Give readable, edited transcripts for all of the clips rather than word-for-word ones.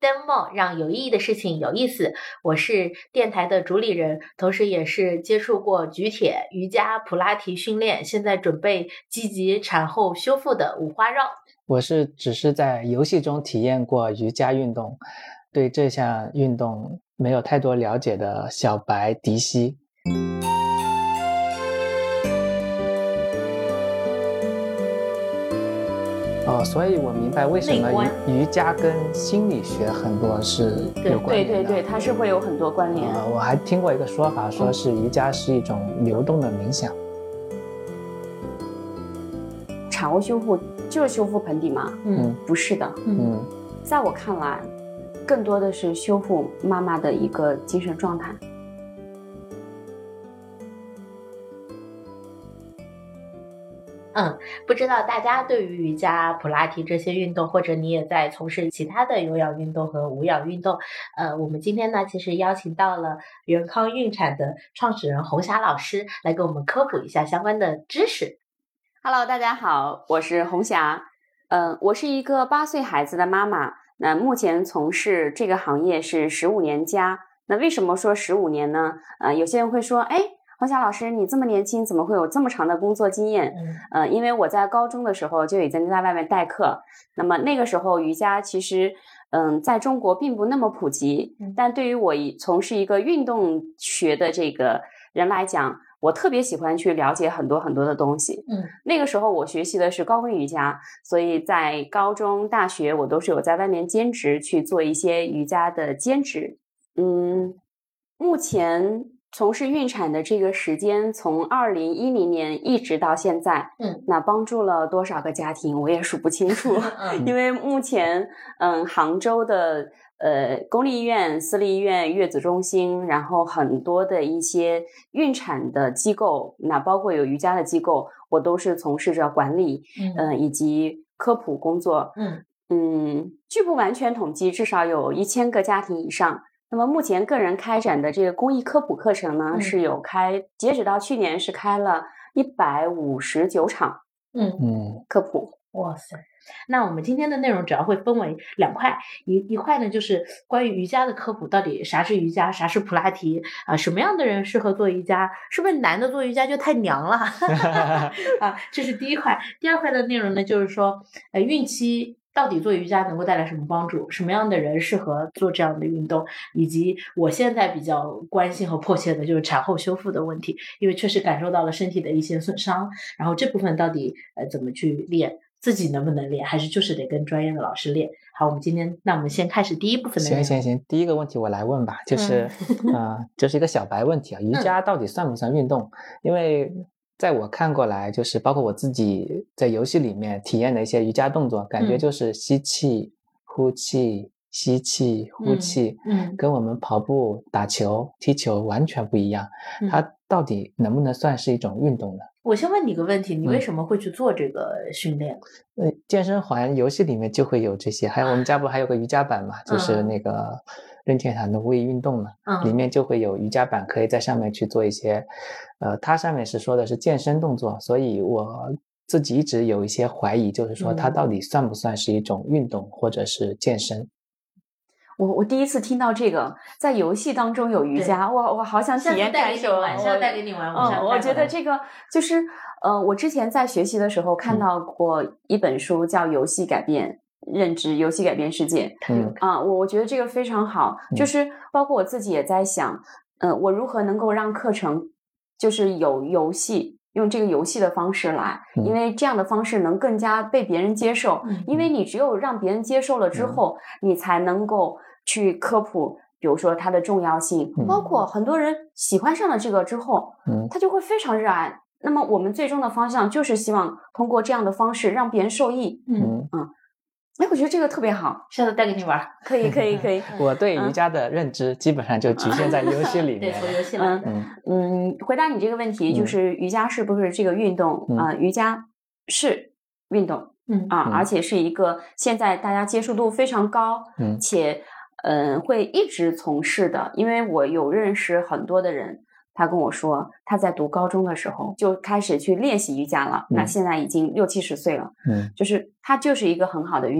demo， 让有意义的事情有意思。我是电台的主理人，同时也是接触过举铁、瑜伽、普拉提训练，现在准备积极产后修复的五花肉。 我只是在游戏中体验过瑜伽运动，对这项运动没有太多了解的小白迪西。所以我明白为什么瑜伽跟心理学很多是有关联的。 对，它是会有很多关联。 我还听过一个说法，说是瑜伽是一种流动的冥想。 产后修复就是修复盆底吗？不是的。在我看来，更多的是修复妈妈的一个精神状态。 不知道大家对于瑜伽、普拉提这些运动，或者你也在从事其他的有氧运动和无氧运动，我们今天呢，其实邀请到了元康孕产的创始人红霞老师来给我们科普一下相关的知识。 Hello， 大家好，我是红霞。我是一个8岁孩子的妈妈，那目前从事这个行业是15年加。那为什么说15年呢？有些人会说，红霞老师，你这么年轻，怎么会有这么长的工作经验？因为我在高中的时候就已经在外面代课，那么那个时候瑜伽其实在中国并不那么普及，但对于我从事一个运动学的这个人来讲，我特别喜欢去了解很多很多的东西。那个时候我学习的是高温瑜伽，所以在高中、大学我都是有在外面兼职去做一些瑜伽的兼职。目前从事孕产的这个时间，从2010年一直到现在，那帮助了多少个家庭我也数不清楚。因为目前杭州的公立医院、私立医院、月子中心，然后很多的一些孕产的机构，那包括有瑜伽的机构，我都是从事着管理以及科普工作。据不完全统计，至少有1000个家庭以上。那么目前个人开展的这个公益科普课程呢，是有截止到去年是开了159场科普。 哇塞，那我们今天的内容主要会分为2块，一块呢就是关于瑜伽的科普，到底啥是瑜伽，啥是普拉提啊？什么样的人适合做瑜伽？是不是男的做瑜伽就太娘了？这是第一块。第二块的内容呢，就是说，孕期到底做瑜伽能够带来什么帮助？什么样的人适合做这样的运动？以及我现在比较关心和迫切的就是产后修复的问题，因为确实感受到了身体的一些损伤，然后这部分到底怎么去练？自己能不能练，还是就是得跟专业的老师练。好，我们先开始第一部分的内容。 行，第一个问题我来问吧，就是这是一个小白问题啊，瑜伽到底算不算运动？因为在我看过来，就是包括我自己在游戏里面体验的一些瑜伽动作，感觉就是吸气、呼气、吸气、呼气，跟我们跑步、打球、踢球完全不一样。它到底能不能算是一种运动呢？ 我先问你个问题，你为什么会去做这个训练？ 健身环游戏里面就会有这些，还有我们家不还有个瑜伽板嘛，就是那个任天堂的无意运动嘛，里面就会有瑜伽板，可以在上面去做一些它上面是说的是健身动作，所以我自己一直有一些怀疑，就是说它到底算不算是一种运动或者是健身。 我第一次听到这个，在游戏当中有瑜伽，我好想体验感受。 下次带给你玩， 我觉得这个就是我之前在学习的时候看到过一本书，叫《游戏改变认知，游戏改变世界》。我觉得这个非常好，就是包括我自己也在想，我如何能够让课程就是有游戏。用这个游戏的方式来，因为这样的方式能更加被别人接受，因为你只有让别人接受了之后，你才能够去科普，比如说它的重要性，包括很多人喜欢上了这个之后，他就会非常热爱。那么我们最终的方向就是希望通过这样的方式让别人受益。我觉得这个特别好， 下次带给你玩。 可以。 我对瑜伽的认知基本上就局限在游戏里面。 对，从游戏来。 回答你这个问题，就是瑜伽是不是这个运动？瑜伽是运动，而且是一个现在大家接受度非常高，且会一直从事的。因为我有认识很多的人，他跟我说他在读高中的时候就开始去练习瑜伽了，那现在已经60-70岁了，就是它就是一个很好的运动。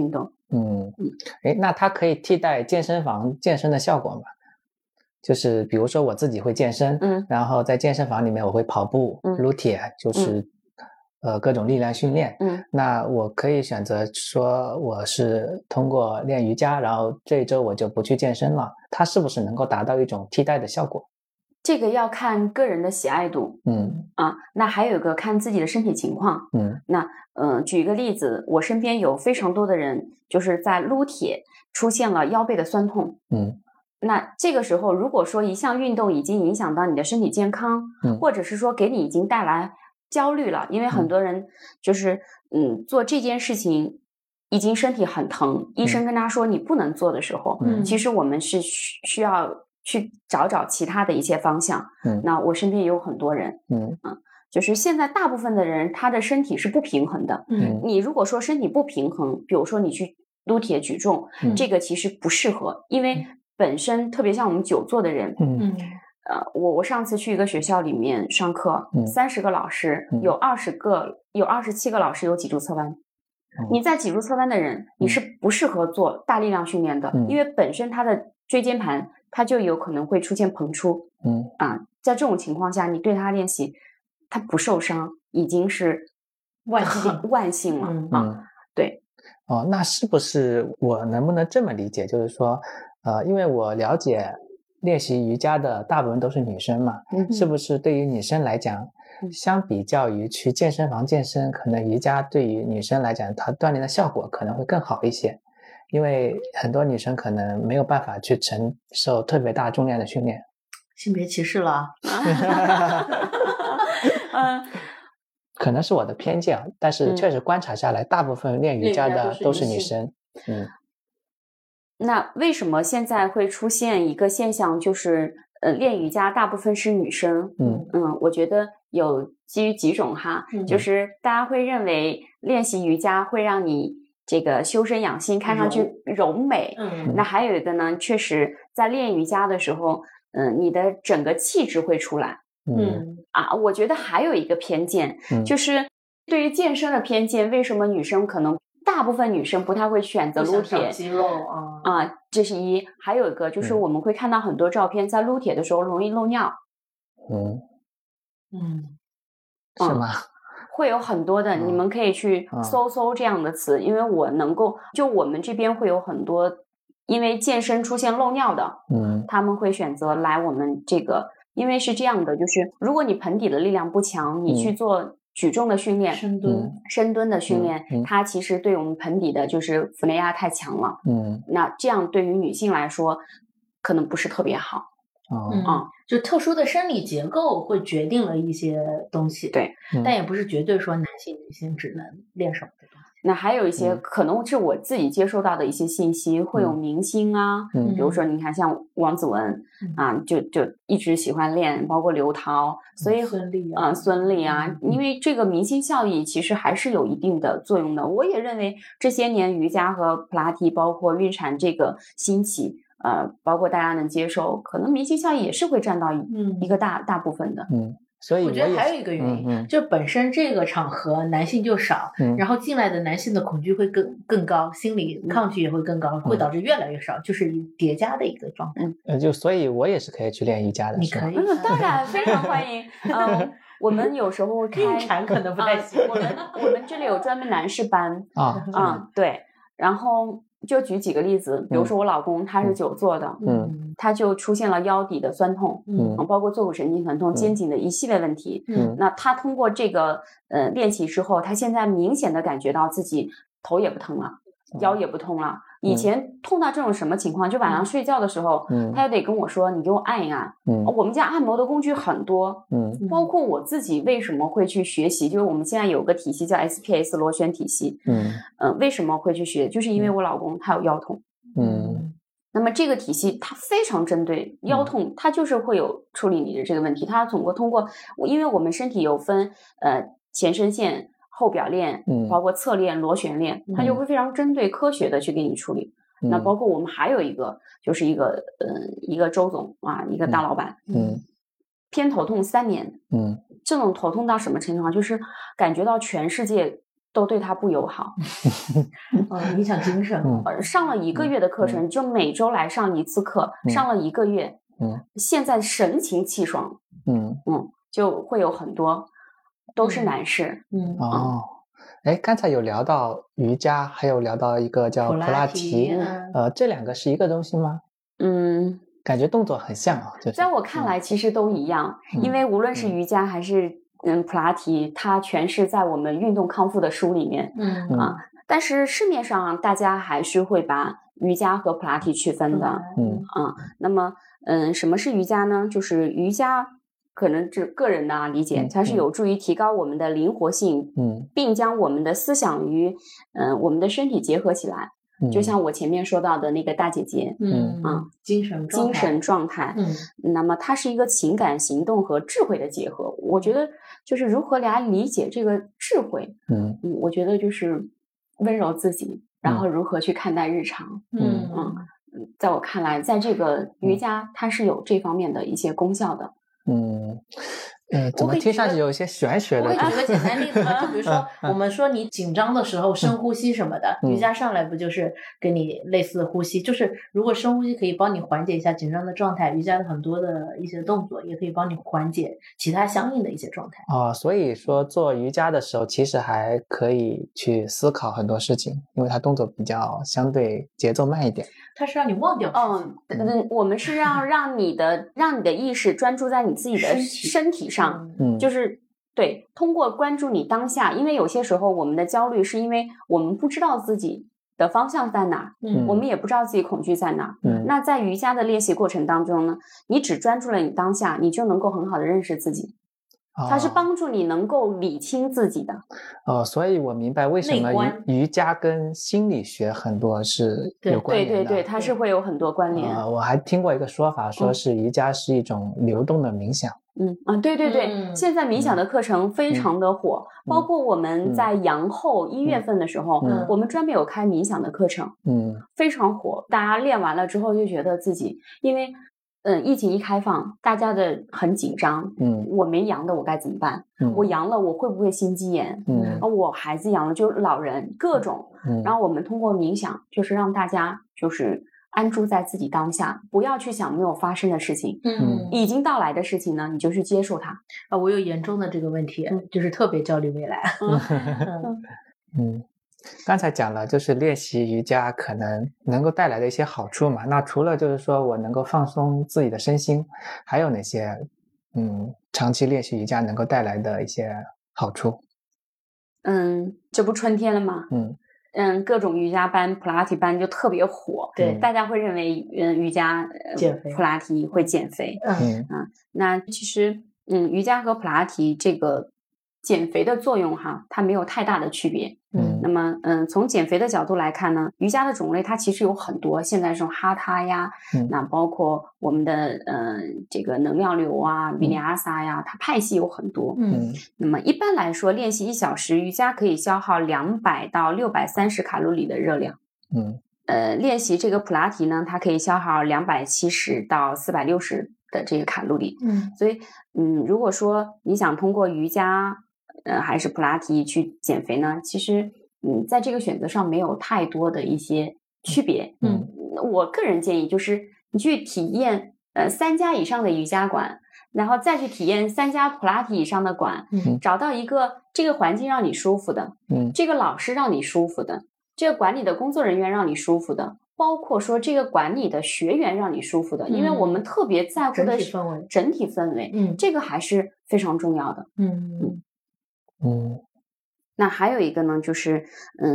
那它可以替代健身房健身的效果吗？就是比如说我自己会健身，然后在健身房里面我会跑步、撸铁，就是各种力量训练。那我可以选择说我是通过练瑜伽，然后这一周我就不去健身了，它是不是能够达到一种替代的效果？ 这个要看个人的喜爱度。那还有一个看自己的身体情况。那举一个例子，我身边有非常多的人就是在撸铁出现了腰背的酸痛。那这个时候如果说一项运动已经影响到你的身体健康，或者是说给你已经带来焦虑了，因为很多人就是做这件事情已经身体很疼，医生跟他说你不能做的时候，其实我们是需要去找其他的一些方向。那我身边也有很多人，就是现在大部分的人他的身体是不平衡的。你如果说身体不平衡，比如说你去撸铁举重，这个其实不适合，因为本身特别像我们久坐的人，我上次去一个学校里面上课，30个老师，有27个老师有脊柱侧弯。你在脊柱侧弯的人，你是不适合做大力量训练的，因为本身他的椎间盘它就有可能会出现膨出。在这种情况下，你对他练习，他不受伤，已经是万幸了。对。 那是不是我能不能这么理解，就是说因为我了解练习瑜伽的大部分都是女生嘛，是不是对于女生来讲，相比较于去健身房健身，可能瑜伽对于女生来讲，它锻炼的效果可能会更好一些，因为很多女生可能没有办法去承受特别大重量的训练。 性别歧视了。 可能是我的偏见，但是确实观察下来，大部分练瑜伽的都是女生。 那为什么现在会出现一个现象，就是练瑜伽大部分是女生？我觉得有基于几种哈，就是大家会认为练习瑜伽会让你这个修身养性，看上去柔美。那还有一个呢，确实在练瑜伽的时候，你的整个气质会出来。我觉得还有一个偏见，就是对于健身的偏见，为什么女生可能大部分女生不太会选择撸铁？ 肌肉这是一。还有一个就是我们会看到很多照片，在撸铁的时候容易漏尿。 是吗？ 会有很多的，你们可以去搜这样的词，因为我能够就我们这边会有很多因为健身出现漏尿的，他们会选择来我们这个。因为是这样的，就是如果你盆底的力量不强，你去做举重的训练，深蹲的训练，它其实对我们盆底的就是腹内压太强了。那这样对于女性来说可能不是特别好。 就特殊的生理结构会决定了一些东西。 对， 但也不是绝对说男性女性只能练什么的东西。 那还有一些可能是我自己接收到的一些信息，会有明星啊，比如说你看像王子文就一直喜欢练，包括刘涛，所以孙俪啊，因为这个明星效益其实还是有一定的作用的。我也认为这些年瑜伽和普拉提，包括孕产这个兴起，包括大家能接受，可能明星效益也是会占到一个大部分的。 所以我觉得还有一个原因，就本身这个场合男性就少，然后进来的男性的恐惧会更高，心理抗拒也会更高，会导致越来越少，就是叠加的一个状态。 所以我也是可以去练瑜伽的。 你可以， 当然非常欢迎。我们有时候孕产可能不太行。 我们这里有专门男士班对，然后就举几个例子，比如说我老公他是久坐的，他就出现了腰底的酸痛，包括坐骨神经疼痛、肩颈的一系列问题。那他通过这个练习之后，他现在明显的感觉到自己头也不疼了，腰也不痛了。以前痛到这种什么情况，就晚上睡觉的时候，他就得跟我说你给我按一按。我们家按摩的工具很多，包括我自己为什么会去学习，就是我们现在有个体系叫 SPS 螺旋体系。为什么会去学，就是因为我老公他有腰痛。那么这个体系它非常针对腰痛，它就是会有处理你的这个问题。它通过因为我们身体有分前伸线、后表链，包括侧链、螺旋链，它就会非常针对科学的去给你处理。那包括我们还有一个就是一个周总一个大老板，偏头痛3年，这种头痛到什么程度啊？就是感觉到全世界都对他不友好。 影响精神。 上了1个月的课程，就每周来上1次课，上了1个月，现在神清气爽，就会有很多都是男士。 刚才有聊到瑜伽，还有聊到一个叫普拉提，这2个是一个东西吗？感觉动作很像啊。 在我看来，其实都一样，因为无论是瑜伽还是普拉提，它全是在我们运动康复的书里面。但是市面上大家还是会把瑜伽和普拉提区分的。那么什么是瑜伽呢？就是瑜伽可能是个人的理解，它是有助于提高我们的灵活性，并将我们的思想与我们的身体结合起来。就像我前面说到的那个大姐姐， 精神状态， 那么它是一个情感、行动和智慧的结合。我觉得就是如何来理解这个智慧，我觉得就是温柔自己，然后如何去看待日常。在我看来，在这个瑜伽它是有这方面的一些功效的。 怎么听上去有一些玄学的？ 我给举个简单例子吧，就比如说我们说你紧张的时候深呼吸什么的，瑜伽上来不就是跟你类似的呼吸？就是如果深呼吸可以帮你缓解一下紧张的状态，瑜伽的很多的一些动作也可以帮你缓解其他相应的一些状态。 所以说做瑜伽的时候，其实还可以去思考很多事情，因为它动作比较相对节奏慢一点。 它是让你忘掉事情。 我们是让你的意识专注在你自己的身体上，就是对，通过关注你当下，因为有些时候我们的焦虑是因为我们不知道自己的方向在哪儿，我们也不知道自己恐惧在哪儿。那在瑜伽的练习过程当中呢，你只专注了你当下，你就能够很好的认识自己。它是帮助你能够理清自己的。 所以我明白为什么瑜伽跟心理学很多是有关联的。 对，它是会有很多关联。 我还听过一个说法，说是瑜伽是一种流动的冥想。 对，现在冥想的课程非常的火，包括我们在阳后1月份的时候，我们专门有开冥想的课程，非常火。大家练完了之后就觉得自己，因为疫情一开放，大家的很紧张。我没阳的我该怎么办？我阳了我会不会心肌炎？我孩子阳了，就是老人各种。然后我们通过冥想，就是让大家就是安住在自己当下，不要去想没有发生的事情。已经到来的事情呢，你就去接受它。 我有严重的这个问题，就是特别焦虑未来。 刚才讲了，就是练习瑜伽可能能够带来的一些好处嘛。那除了就是说我能够放松自己的身心，还有哪些长期练习瑜伽能够带来的一些好处？ 这不春天了吗？各种瑜伽班、普拉提班就特别火。 对， 大家会认为瑜伽、普拉提会减肥。那其实瑜伽和普拉提这个减肥的作用它没有太大的区别。那么从减肥的角度来看呢，瑜伽的种类它其实有很多，现在这种哈他呀，那包括我们的这个能量流啊、维尼阿萨呀，它派系有很多。那么一般来说，练习1小时，瑜伽可以消耗200到630卡路里的热量。练习这个普拉提呢，它可以消耗270到460的这个卡路里。所以如果说你想通过瑜伽还是普拉提去减肥呢，其实在这个选择上没有太多的一些区别。我个人建议就是你去体验3家以上的瑜伽馆，然后再去体验3家普拉提以上的馆，找到一个这个环境让你舒服的，这个老师让你舒服的，这个管理的工作人员让你舒服的，包括说这个管理的学员让你舒服的。因为我们特别在乎的是整体氛围，这个还是非常重要的。那还有一个呢，就是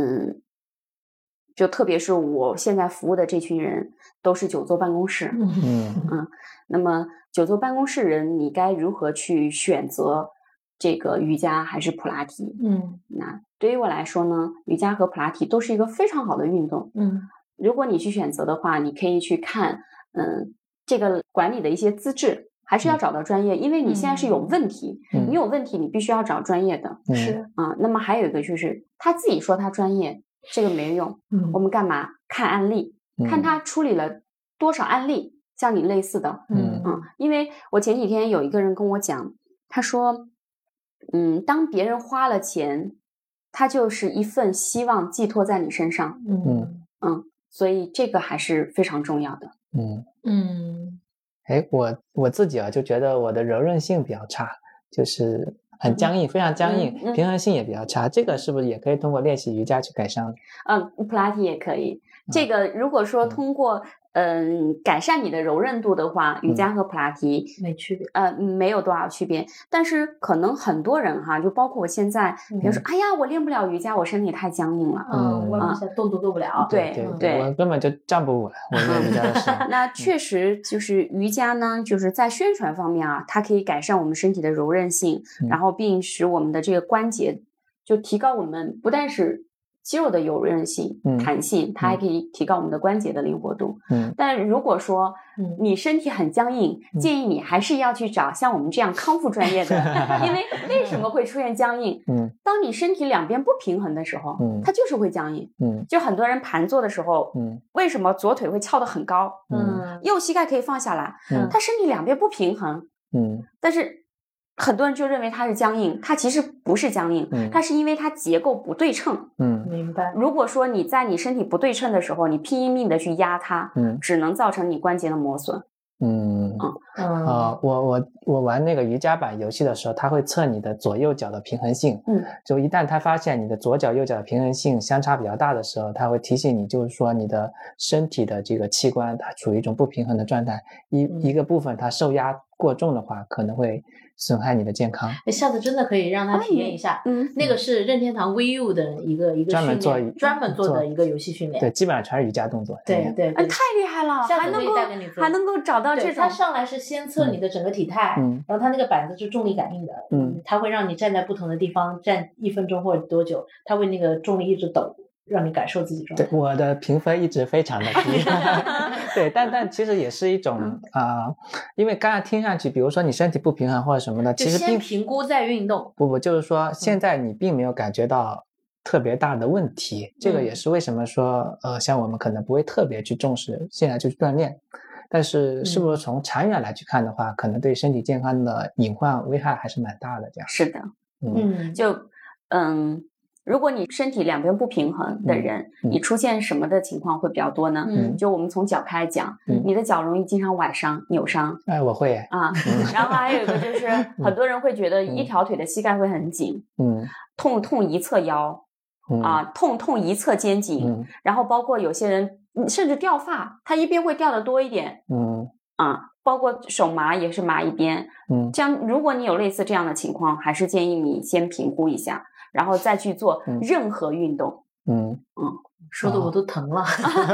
就特别是我现在服务的这群人都是久坐办公室。那么久坐办公室人，你该如何去选择这个瑜伽还是普拉提？那对于我来说呢，瑜伽和普拉提都是一个非常好的运动。如果你去选择的话，你可以去看这个管理的一些资质，还是要找到专业，因为你现在是有问题，你有问题你必须要找专业的。那么还有一个就是他自己说他专业，这个没用。我们干嘛看案例，看他处理了多少案例像你类似的。因为我前几天有一个人跟我讲，他说当别人花了钱它就是一份希望寄托在你身上。所以这个还是非常重要的。 我自己就觉得我的柔韧性比较差，就是很僵硬，非常僵硬，平衡性也比较差。这个是不是也可以通过练习瑜伽去改善？ 普拉提也可以。这个如果说通过改善你的柔韧度的话，瑜伽和普拉提没区别， 没有多少区别。但是可能很多人哈，就包括我现在，比如说，哎呀，我练不了瑜伽，我身体太僵硬了， 弯不下，动作做不了。 对， 我根本就站不稳。我练瑜伽的时候， 那确实就是瑜伽呢，就是在宣传方面啊，它可以改善我们身体的柔韧性，然后并使我们的这个关节就提高我们不但是肌肉的柔韧性、弹性，它还可以提高我们的关节的灵活度。但如果说你身体很僵硬，建议你还是要去找像我们这样康复专业的，因为为什么会出现僵硬？当你身体两边不平衡的时候，它就是会僵硬。就很多人盘坐的时候，为什么左腿会翘得很高？右膝盖可以放下来，他身体两边不平衡。但是很多人就认为它是僵硬，它其实不是僵硬，它是因为它结构不对称。 明白。 如果说你在你身体不对称的时候，你拼命的去压它，只能造成你关节的磨损。 我玩那个瑜伽版游戏的时候，它会测你的左右脚的平衡性。就一旦它发现你的左脚右脚的平衡性相差比较大的时候，它会提醒你，就是说你的身体的这个器官它处于一种不平衡的状态，一个部分它受压过重的话，可能会损害你的健康。 下次真的可以让他体验一下。那个是任天堂 VU 的一个专门做的一个游戏训练。 对，基本上全是瑜伽动作。 对，太厉害了！ 下次可以带给你做， 还能够找到这种。 他上来是先测你的整个体态，然后他那个板子是重力感应的，他会让你站在不同的地方站1分钟或者多久，他会那个重力一直抖，让你感受自己状态。 对，我的评分一直非常的低。对，但其实也是一种因为刚才听上去，比如说你身体不平衡或者什么的，其实先评估再运动。 不，就是说现在你并没有感觉到特别大的问题，这个也是为什么说像我们可能不会特别去重视现在就去锻炼，但是是不是从长远来去看的话，可能对身体健康的隐患危害还是蛮大的。这样是的，如果你身体两边不平衡的人，你出现什么的情况会比较多呢？就我们从脚开始讲，你的脚容易经常崴伤、扭伤。 我会然后还有一个就是很多人会觉得一条腿的膝盖会很紧，痛一侧腰，痛一侧肩颈，然后包括有些人甚至掉发，他一边会掉的多一点，包括手麻也是麻一边，这样如果你有类似这样的情况，还是建议你先评估一下，然后再去做任何运动。 说的我都疼了。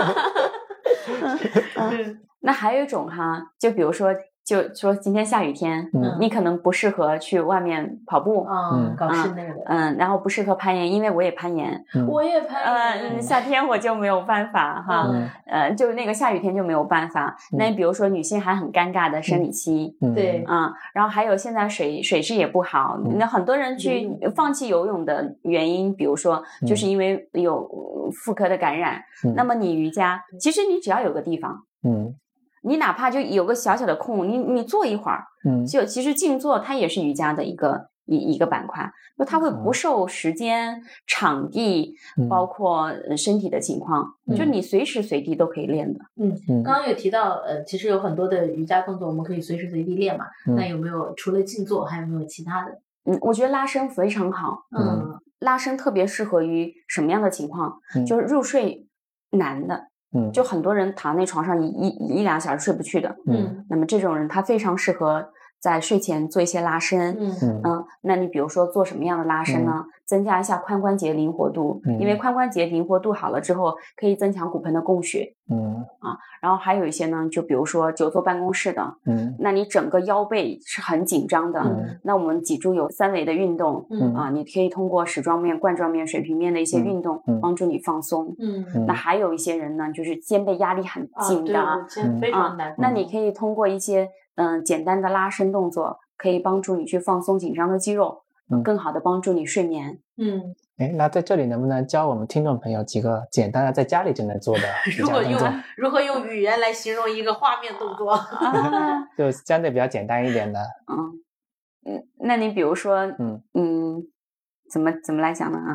那还有一种就比如说就说今天下雨天，你可能不适合去外面跑步， 搞室内的， 然后不适合攀岩，因为我也攀岩， 我也攀岩， 夏天我就没有办法就那个下雨天就没有办法。那你比如说女性还很尴尬的生理期， 对， 然后还有现在水质也不好，那很多人去放弃游泳的原因，比如说就是因为有妇科的感染。那么你瑜伽，其实你只要有个地方，你哪怕就有个小小的空，你坐一会儿，就其实静坐它也是瑜伽的一个板块，就它会不受时间、场地，包括身体的情况，就你随时随地都可以练的。 刚刚有提到其实有很多的瑜伽动作我们可以随时随地练嘛，那有没有除了静坐还有没有其他的？ 我觉得拉伸非常好，拉伸特别适合于什么样的情况？就是入睡难的。就很多人躺在床上一两小时睡不去的，那么这种人他非常适合在睡前做一些拉伸，那你比如说做什么样的拉伸呢？增加一下髋关节灵活度，因为髋关节灵活度好了之后，可以增强骨盆的供血，然后还有一些呢，就比如说久坐办公室的，那你整个腰背是很紧张的，那我们脊柱有3维的运动，你可以通过矢状面、冠状面、水平面的一些运动，帮助你放松。那还有一些人呢，就是肩背压力很紧的， 非常难， 那你可以通过一些简单的拉伸动作，可以帮助你去放松紧张的肌肉，更好的帮助你睡眠。 那在这里能不能教我们听众朋友几个简单的在家里就能做的瑜伽动作？ 如何用语言来形容一个画面动作？ 就相对比较简单一点的。 那你比如说，怎么来讲呢？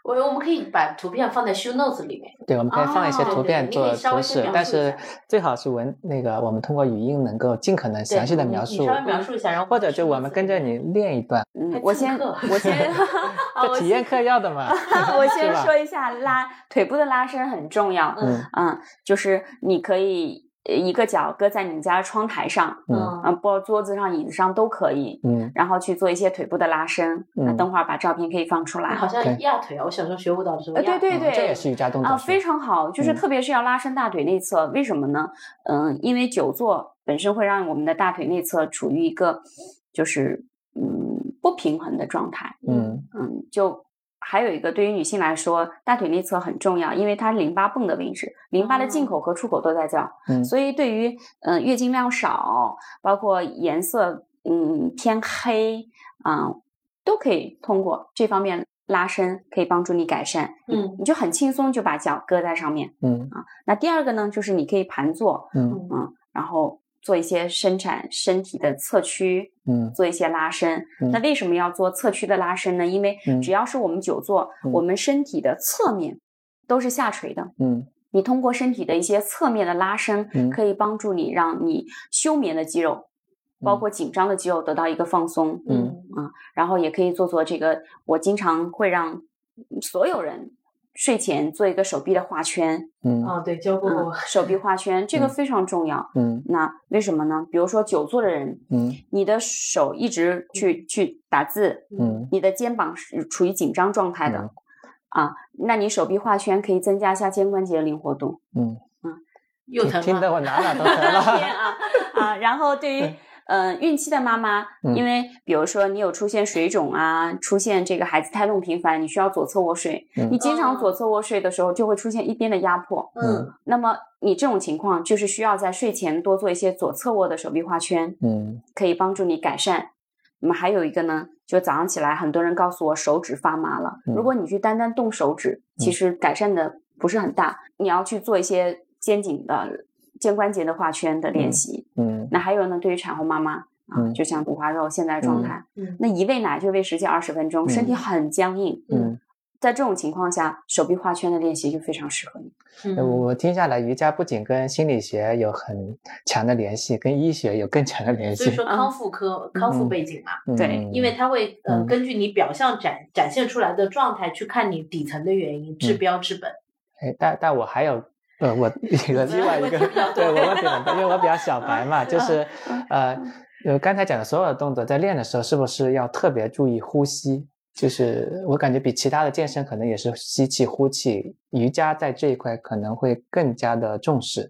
我们可以把图片放在 show notes 里面。 对，我们可以放一些图片做图示，但是最好是我们通过语音能够尽可能详细的描述， 你稍微描述一下，然后或者就我们跟着你练一段。 我先这体验课要的嘛。 我先说一下腿部的拉伸很重要。就是你可以一个脚搁在你家窗台上，拨桌子上、椅子上都可以，然后去做一些腿部的拉伸。等会儿把照片可以放出来。 好像压腿啊，我小时候学舞蹈的时候， 对， 这也是瑜伽动作非常好，就是特别是要拉伸大腿内侧。为什么呢？因为久坐本身会让我们的大腿内侧处于一个就是不平衡的状态。就还有一个，对于女性来说，大腿内侧很重要，因为它是淋巴泵的位置，淋巴的进口和出口都在这儿。所以对于月经量少，包括颜色偏黑都可以通过这方面拉伸，可以帮助你改善。你就很轻松就把脚搁在上面。那第二个呢，就是你可以盘坐，然后做一些伸展身体的侧屈，做一些拉伸。那为什么要做侧屈的拉伸呢？因为只要是我们久坐，我们身体的侧面都是下垂的。你通过身体的一些侧面的拉伸，可以帮助你让你休眠的肌肉，包括紧张的肌肉得到一个放松。然后也可以做这个，我经常会让所有人睡前做一个手臂的画圈。 对，教过我。 手臂画圈这个非常重要。那为什么呢？比如说久坐的人，你的手一直去打字，你的肩膀是处于紧张状态的。那你手臂画圈可以增加一下肩关节的灵活度。 又疼了， 听得我哪都疼了。 然后对于孕期的妈妈，因为比如说你有出现水肿出现这个孩子胎动频繁，你需要左侧卧睡，你经常左侧卧睡的时候就会出现一边的压迫。那么你这种情况就是需要在睡前多做一些左侧卧的手臂画圈，可以帮助你改善。那么还有一个呢，就早上起来很多人告诉我手指发麻了，如果你去单单动手指，其实改善的不是很大，你要去做一些肩关节的画圈的练习。那还有呢，对于产后妈妈就像五花肉现在的状态，那一喂奶就喂10几20分钟，身体很僵硬。在这种情况下，手臂画圈的练习就非常适合你。 我听下来，瑜伽不仅跟心理学有很强的联系，跟医学有更强的联系。 所以说康复背景嘛， 对， 因为它会根据你表象展现出来的状态去看你底层的原因，治标治本。 但我还有我另外一个对我问题很多，因为我比较小白嘛，就是刚才讲的所有的动作在练的时候，是不是要特别注意呼吸？就是我感觉比其他的健身可能也是吸气呼气，瑜伽在这一块可能会更加的重视。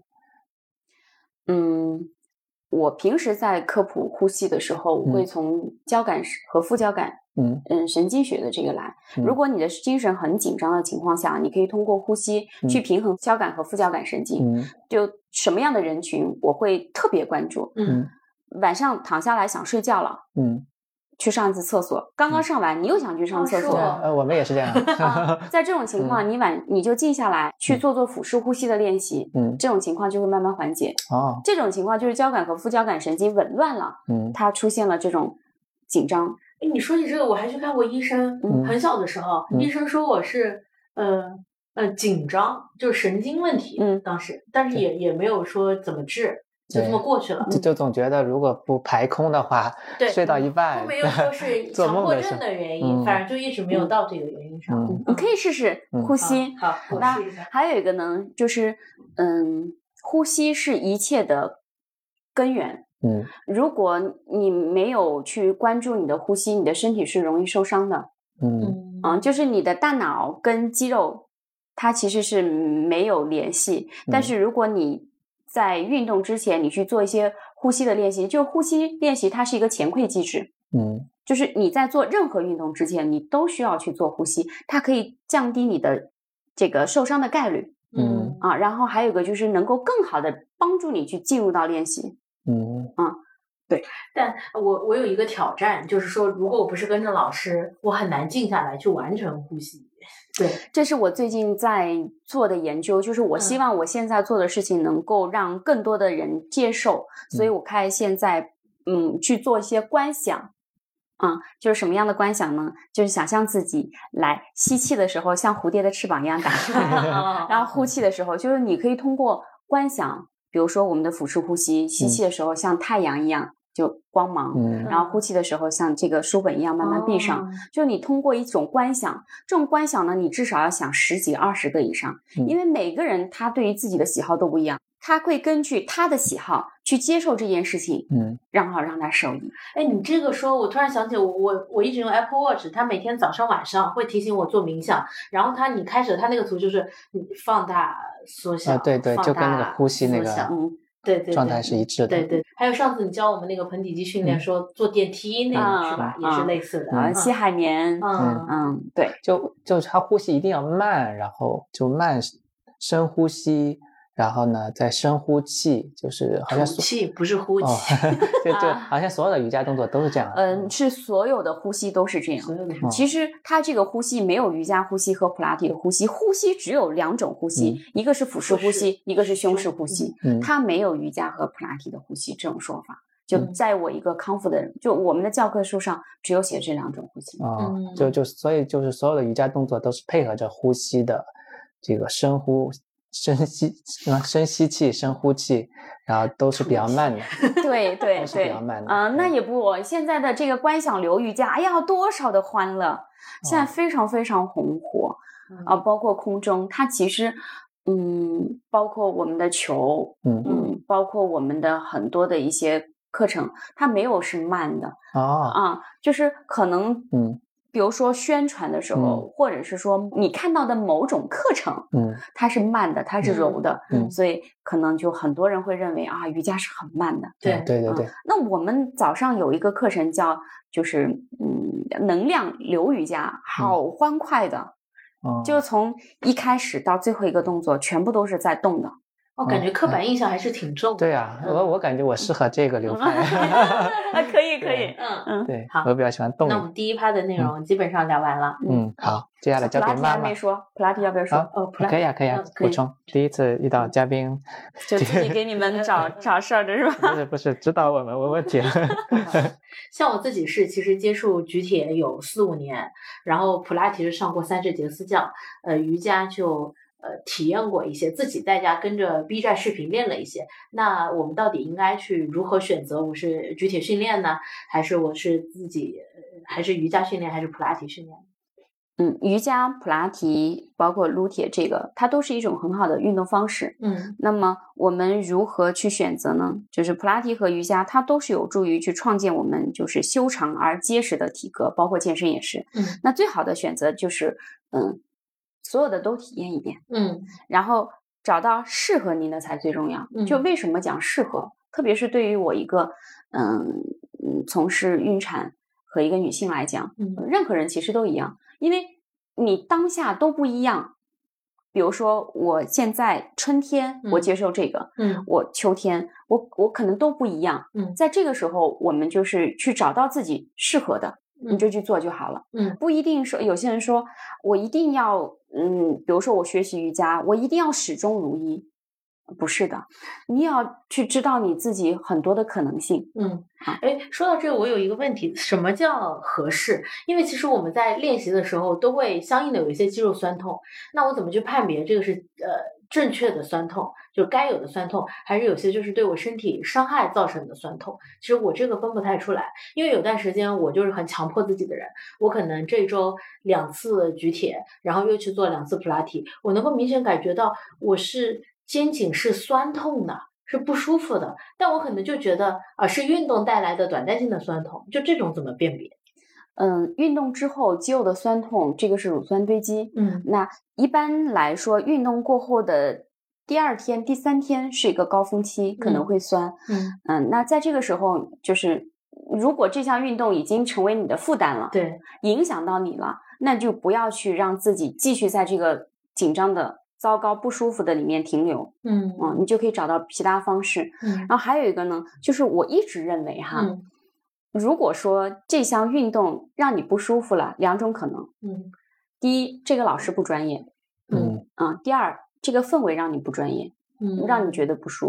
我平时在科普呼吸的时候，我会从交感和副交感神经学的这个来。如果你的精神很紧张的情况下，你可以通过呼吸去平衡交感和副交感神经。就什么样的人群我会特别关注。晚上躺下来想睡觉了，去上一次厕所，刚刚上完你又想去上厕所。 我们也是这样。 在这种情况你就静下来去做俯视呼吸的练习。这种情况就会慢慢缓解。这种情况就是交感和副交感神经紊乱了，它出现了这种紧张。 你说起这个，我还去看过医生。很小的时候，医生说我是紧张，就是神经问题。当时，但是也没有说怎么治，就这么过去了。 就总觉得如果不排空的话，睡到一半， 没有说是强迫症的原因，反正就一直没有到这个原因上。 你可以试试呼吸。 好，我试一下。 还有一个呢，就是呼吸是一切的根源。如果你没有去关注你的呼吸，你的身体是容易受伤的。就是你的大脑跟肌肉它其实是没有联系，但是如果你在运动之前你去做一些呼吸的练习，就呼吸练习它是一个前馈机制。就是你在做任何运动之前你都需要去做呼吸，它可以降低你的这个受伤的概率。然后还有一个就是能够更好的帮助你去进入到练习。对。 但我有一个挑战，就是说如果我不是跟着老师，我很难静下来去完成呼吸。对， 这是我最近在做的研究，就是我希望我现在做的事情能够让更多的人接受，所以我现在去做一些观想。 就是什么样的观想呢？就是想象自己来吸气的时候像蝴蝶的翅膀一样打开，然后呼气的时候，就是你可以通过观想，比如说我们的腹式呼吸，吸气的时候像太阳一样就光芒，然后呼气的时候像这个书本一样慢慢闭上，就你通过一种观想，这种观想呢，你至少要想10几20个以上，因为每个人他对于自己的喜好都不一样，他会根据他的喜好去接受这件事情，让他受益。 哎，你这个说，我突然想起我一直用 Apple Watch， 它每天早上晚上会提醒我做冥想，然后你开始它那个图就是你放大缩小， 对，就跟那个呼吸那个对状态是一致的。 对，还有上次你教我们那个盆底肌训练，说坐电梯那个是吧？也是类似的。 吸海绵，对， 就他呼吸一定要慢，然后就慢深呼吸。然后呢，再深呼气，就是好像吐气不是呼气， 就好像所有的瑜伽动作都是这样。 是所有的呼吸都是这样。其实它这个呼吸没有瑜伽呼吸和普拉提的呼吸，呼吸只有2种呼吸，一个是腹式呼吸，一个是胸式呼吸。它没有瑜伽和普拉提的呼吸这种说法。就在我一个康复的人，就我们的教科书上只有写这2种呼吸。 所以就是所有的瑜伽动作都是配合着呼吸的这个深吸气深呼气，然后都是比较慢的。 对都是比较慢的。 那也不，现在的这个观想流瑜伽，哎呀，多少的欢乐，现在非常非常红火包括空中，它其实包括我们的球，包括我们的很多的一些课程，它没有是慢的就是可能比如说宣传的时候，或者是说你看到的某种课程，它是慢的，它是柔的，所以可能就很多人会认为瑜伽是很慢的。 对。 那我们早上有一个课程叫就是能量流瑜伽，好欢快的，就从一开始到最后一个动作全部都是在动的。 感觉刻板印象还是挺重的。 对啊，我感觉我适合这个流派。 可以。 对， 好， 我比较喜欢动。 那我们第一趴的内容基本上聊完了。 好，接下来交给妈妈。 普拉提还没说，普拉提要不要说？ 可以啊，补充。第一次遇到嘉宾， 就自己给你们找事儿的是吧？ 不是，指导我们问问题。 像我自己其实接触举铁有4、5年，然后普拉提是上过30节私教，瑜伽就体验过一些，自己在家跟着 B 站视频练了一些。那我们到底应该去如何选择？我是举铁训练呢，还是我是自己，还是瑜伽训练，还是普拉提训练？ 瑜伽、普拉提包括撸铁，这个它都是一种很好的运动方式。那么我们如何去选择呢？就是普拉提和瑜伽，它都是有助于去创建我们就是修长而结实的体格，包括健身也是。那最好的选择就是所有的都体验一遍。然后找到适合您的才最重要。就为什么讲适合？特别是对于我一个从事孕产和一个女性来讲，任何人其实都一样，因为你当下都不一样。比如说我现在春天我接受这个，我秋天我可能都不一样。在这个时候我们就是去找到自己适合的，你就去做就好了。不一定说有些人说我一定要比如说我学习瑜伽我一定要始终如一，不是的，你要去知道你自己很多的可能性。 说到这个我有一个问题，什么叫合适？因为其实我们在练习的时候都会相应的有一些肌肉酸痛，那我怎么去判别这个是正确的酸痛，就该有的酸痛，还是有些就是对我身体伤害造成的酸痛？其实我这个分不太出来，因为有段时间我就是很强迫自己的人，我可能这周2次举铁，然后又去做2次普拉提，我能够明显感觉到我是肩颈是酸痛的，是不舒服的，但我可能就觉得是运动带来的短暂性的酸痛，就这种怎么辨别？ 运动之后肌肉的酸痛，这个是乳酸堆积。那一般来说运动过后的第2天第3天是一个高峰期，可能会酸。那在这个时候就是如果这项运动已经成为你的负担了， 对， 影响到你了，那就不要去让自己继续在这个紧张的糟糕不舒服的里面停留。你就可以找到其他方式。然后还有一个呢，就是我一直认为如果说这项运动让你不舒服了，2种可能。第一，这个老师不专业。第二，这个氛围让你不专业，让你觉得不舒服。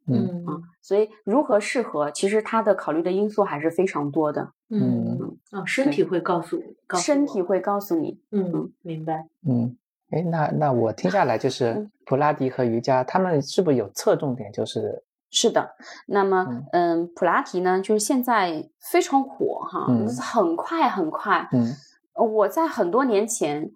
所以如何适合，其实它的考虑的因素还是非常多的。 身体会告诉身体会告诉你。 明白。 那我听下来就是普拉提和瑜伽，他们是不是有侧重点？ 是的，那么普拉提呢，就是现在非常火哈，很快。我在很多年前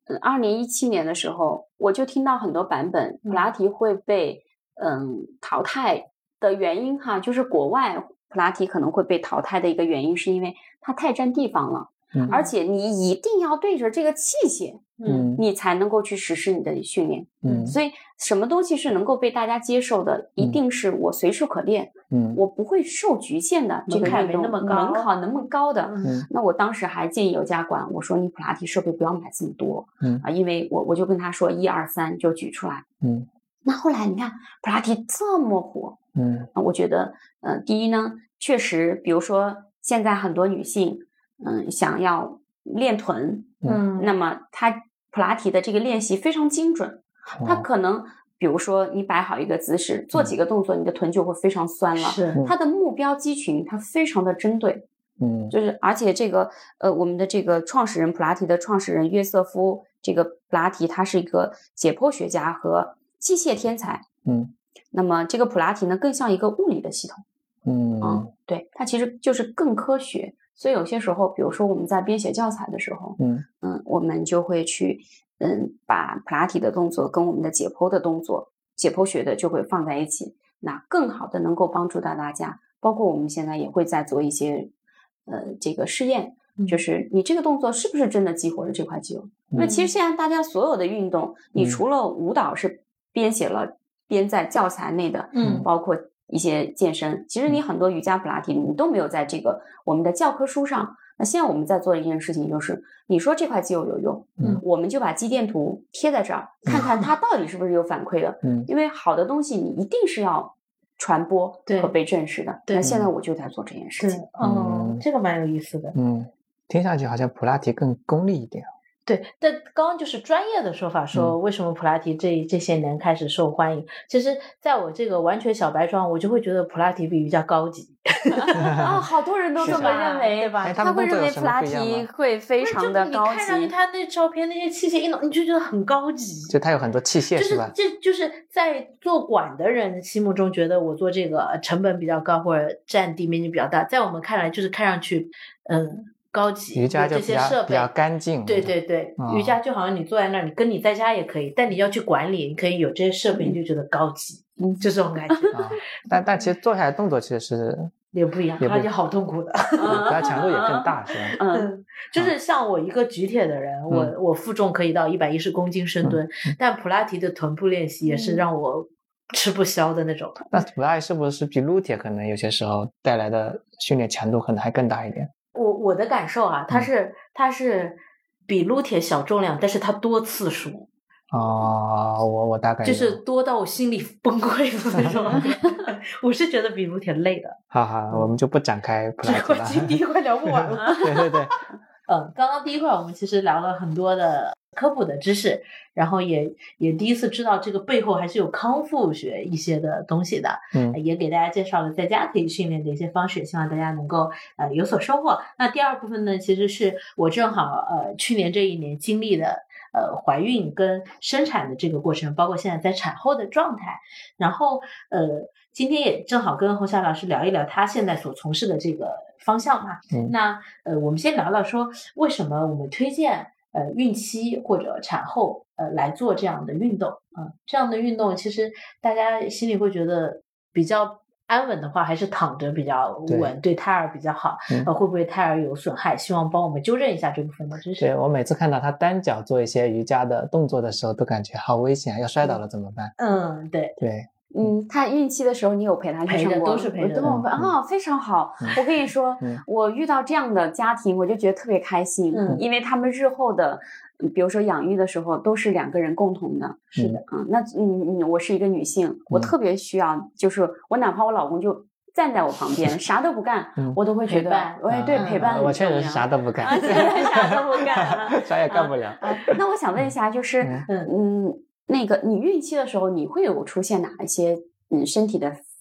，2017年的时候，我就听到很多版本普拉提会被淘汰的原因哈，就是国外普拉提可能会被淘汰的一个原因，是因为它太占地方了。而且你一定要对着这个器械，你才能够去实施你的训练。所以什么东西是能够被大家接受的，一定是我随时可练，我不会受局限的。这个运动门槛那么高的，那我当时还建议有家馆，我说你普拉提设备不要买这么多，因为我就跟他说1、2、3就举出来。那后来你看普拉提这么火，我觉得第一呢，确实，比如说现在很多女性。想要练臀，那么它普拉提的这个练习非常精准，它可能比如说你摆好一个姿势，做几个动作，你的臀就会非常酸了。它的目标肌群它非常的针对，就是而且这个我们的这个创始人普拉提的创始人约瑟夫这个普拉提，他是一个解剖学家和机械天才。那么这个普拉提呢，更像一个物理的系统。对，它其实就是更科学。所以有些时候，比如说我们在编写教材的时候，我们就会去把普拉提的动作跟我们的解剖的动作、解剖学的就会放在一起，那更好的能够帮助到大家。包括我们现在也会在做一些这个试验，就是你这个动作是不是真的激活了这块肌肉？那其实现在大家所有的运动，你除了舞蹈是编在教材内的，包括一些健身，其实你很多瑜伽普拉提你都没有在这个我们的教科书上。那现在我们在做的一件事情就是，你说这块肌肉有用，我们就把肌电图贴在这儿，看看它到底是不是有反馈的。因为好的东西你一定是要传播和被证实的。那现在我就在做这件事情。 这个蛮有意思的。 听上去好像普拉提更功利一点。 对，但刚刚就是专业的说法说，为什么普拉提这些年开始受欢迎？其实在我这个完全小白装，我就会觉得普拉提比瑜伽高级。 好多人都这么认为， 对吧？ 他会认为普拉提会非常的高级。 你看上去他那照片那些器械一弄，你就觉得很高级。 就他有很多器械，是吧？ 就是在做馆的人心目中觉得我做这个成本比较高，或者占地面积比较大，在我们看来就是看上去高级， 瑜伽就比较干净。 对，瑜伽就好像你坐在那儿，你跟你在家也可以，但你要去管理，你可以有这些设备，你就觉得高级，就这种感觉。 但其实做下来动作其实是也不一样，而且好痛苦的， 它强度也更大，是吧？ 就是像我一个举铁的人，我负重可以到110公斤深蹲，但普拉提的臀部练习也是让我吃不消的那种。 那普拉提是不是比撸铁可能有些时候带来的训练强度可能还更大一点？ 我的感受啊，它是比撸铁小重量，但是它多次数。 我大概就是多到我心里崩溃的那种。我是觉得比撸铁累的。 好，我们就不展开普拉提了。 第一块聊不完了。 对。 刚刚第一块我们其实聊了很多的科普的知识，然后也第一次知道这个背后还是有康复学一些的东西的。也给大家介绍了在家可以训练的一些方式，希望大家能够有所收获。那第二部分呢，其实是我正好去年这一年经历的怀孕跟生产的这个过程，包括现在在产后的状态。然后今天也正好跟洪霞老师聊一聊他现在所从事的这个方向嘛。那我们先聊聊说为什么我们推荐孕期或者产后来做这样的运动。这样的运动其实大家心里会觉得比较安稳的话，还是躺着比较稳，对胎儿比较好。会不会胎儿有损害？希望帮我们纠正一下这部分的知识。 对，我每次看到他单脚做一些瑜伽的动作的时候，都感觉好危险，要摔倒了怎么办？ 对。 他孕期的时候你有陪他去上过？ 都是陪着的。非常好。我跟你说，我遇到这样的家庭，我就觉得特别开心。因为他们日后的比如说养育的时候都是2个人共同的。 是的。 那我是一个女性，我特别需要，就是我哪怕我老公就站在我旁边啥都不干，我都会觉得对陪伴很重要。 我确实是啥都不干。 啥都不干。 啥也干不了。 那我想问一下，就是那个你孕期的时候，你会有出现哪一些身体的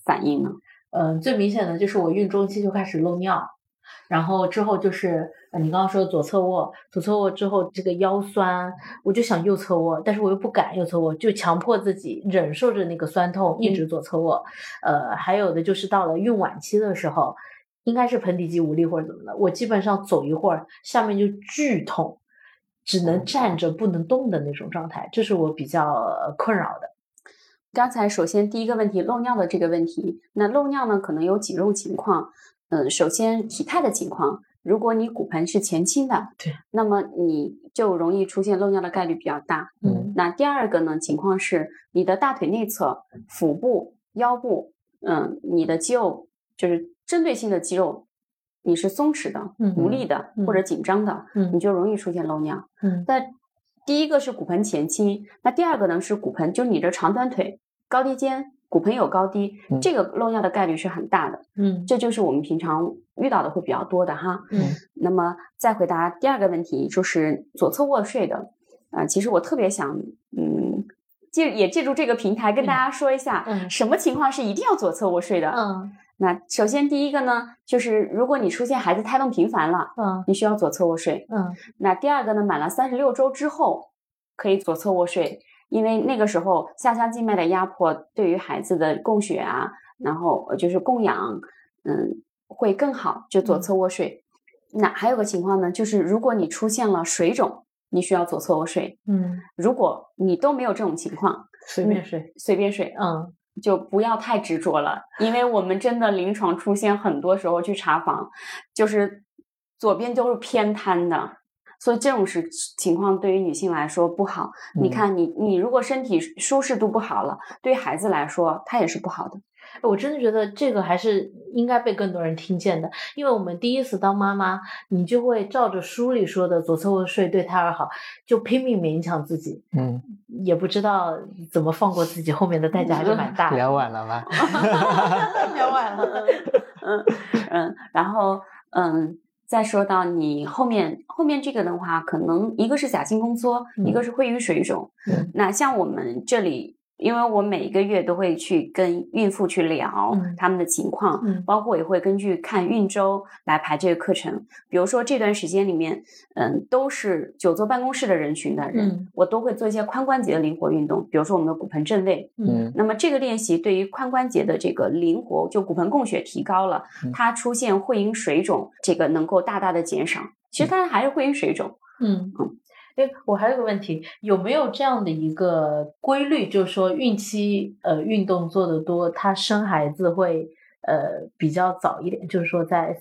反应呢？ 最明显的就是我孕中期就开始漏尿，然后之后就是你刚刚说的左侧卧之后这个腰酸，我就想右侧卧，但是我又不敢右侧卧，就强迫自己忍受着那个酸痛一直左侧卧。还有的就是到了孕晚期的时候，应该是盆底肌无力或者怎么的，我基本上走一会儿下面就剧痛，只能站着不能动的那种状态，这是我比较困扰的。 刚才首先第一个问题漏尿的这个问题，那漏尿呢可能有几种情况。首先体态的情况，如果你骨盆是前倾的， 对， 那么你就容易出现漏尿的概率比较大。那第二个呢情况是你的大腿内侧、腹部、腰部，你的肌肉就是针对性的肌肉，你是松弛的、无力的或者紧张的，你就容易出现漏尿。那第一个是骨盆前倾，那第二个呢是骨盆，就是你的长短腿、高低肩。骨盆有高低，这个漏尿的概率是很大的。这就是我们平常遇到的会比较多的哈。那么再回答第二个问题，就是左侧卧睡的。其实我特别想，借助这个平台跟大家说一下，什么情况是一定要左侧卧睡的。那首先第一个呢，就是如果你出现孩子胎动频繁了，你需要左侧卧睡。那第二个呢，满了36周之后可以左侧卧睡。因为那个时候下腔静脉的压迫对于孩子的供血啊，然后就是供氧，会更好，就左侧卧睡。那还有个情况呢，就是如果你出现了水肿，你需要左侧卧睡。如果你都没有这种情况， 随便睡， 随便睡，就不要太执着了，因为我们真的临床出现很多时候去查房，就是左边都是偏瘫的。所以这种情况对于女性来说不好。你看你如果身体舒适度不好了，对于孩子来说它也是不好的。 我真的觉得这个还是应该被更多人听见的，因为我们第一次当妈妈，你就会照着书里说的左侧卧睡对胎儿好，就拼命勉强自己，也不知道怎么放过自己，后面的代价还是蛮大的。 聊晚了吧？ 聊晚了。 然后再说到你后面这个的话，可能一个是假性宫缩，一个是会阴水肿。那像我们这里，因为我每一个月都会去跟孕妇去聊他们的情况，包括也会根据看孕周来排这个课程。比如说这段时间里面，都是久坐办公室的人群的人，我都会做一些髋关节的灵活运动，比如说我们的骨盆正位。那么这个练习对于髋关节的这个灵活，就骨盆供血提高了，它出现会阴水肿，这个能够大大的减少。其实它还是会阴水肿。 我还有个问题，有没有这样的一个规律，就是说孕期运动做得多，她生孩子会比较早一点，就是说在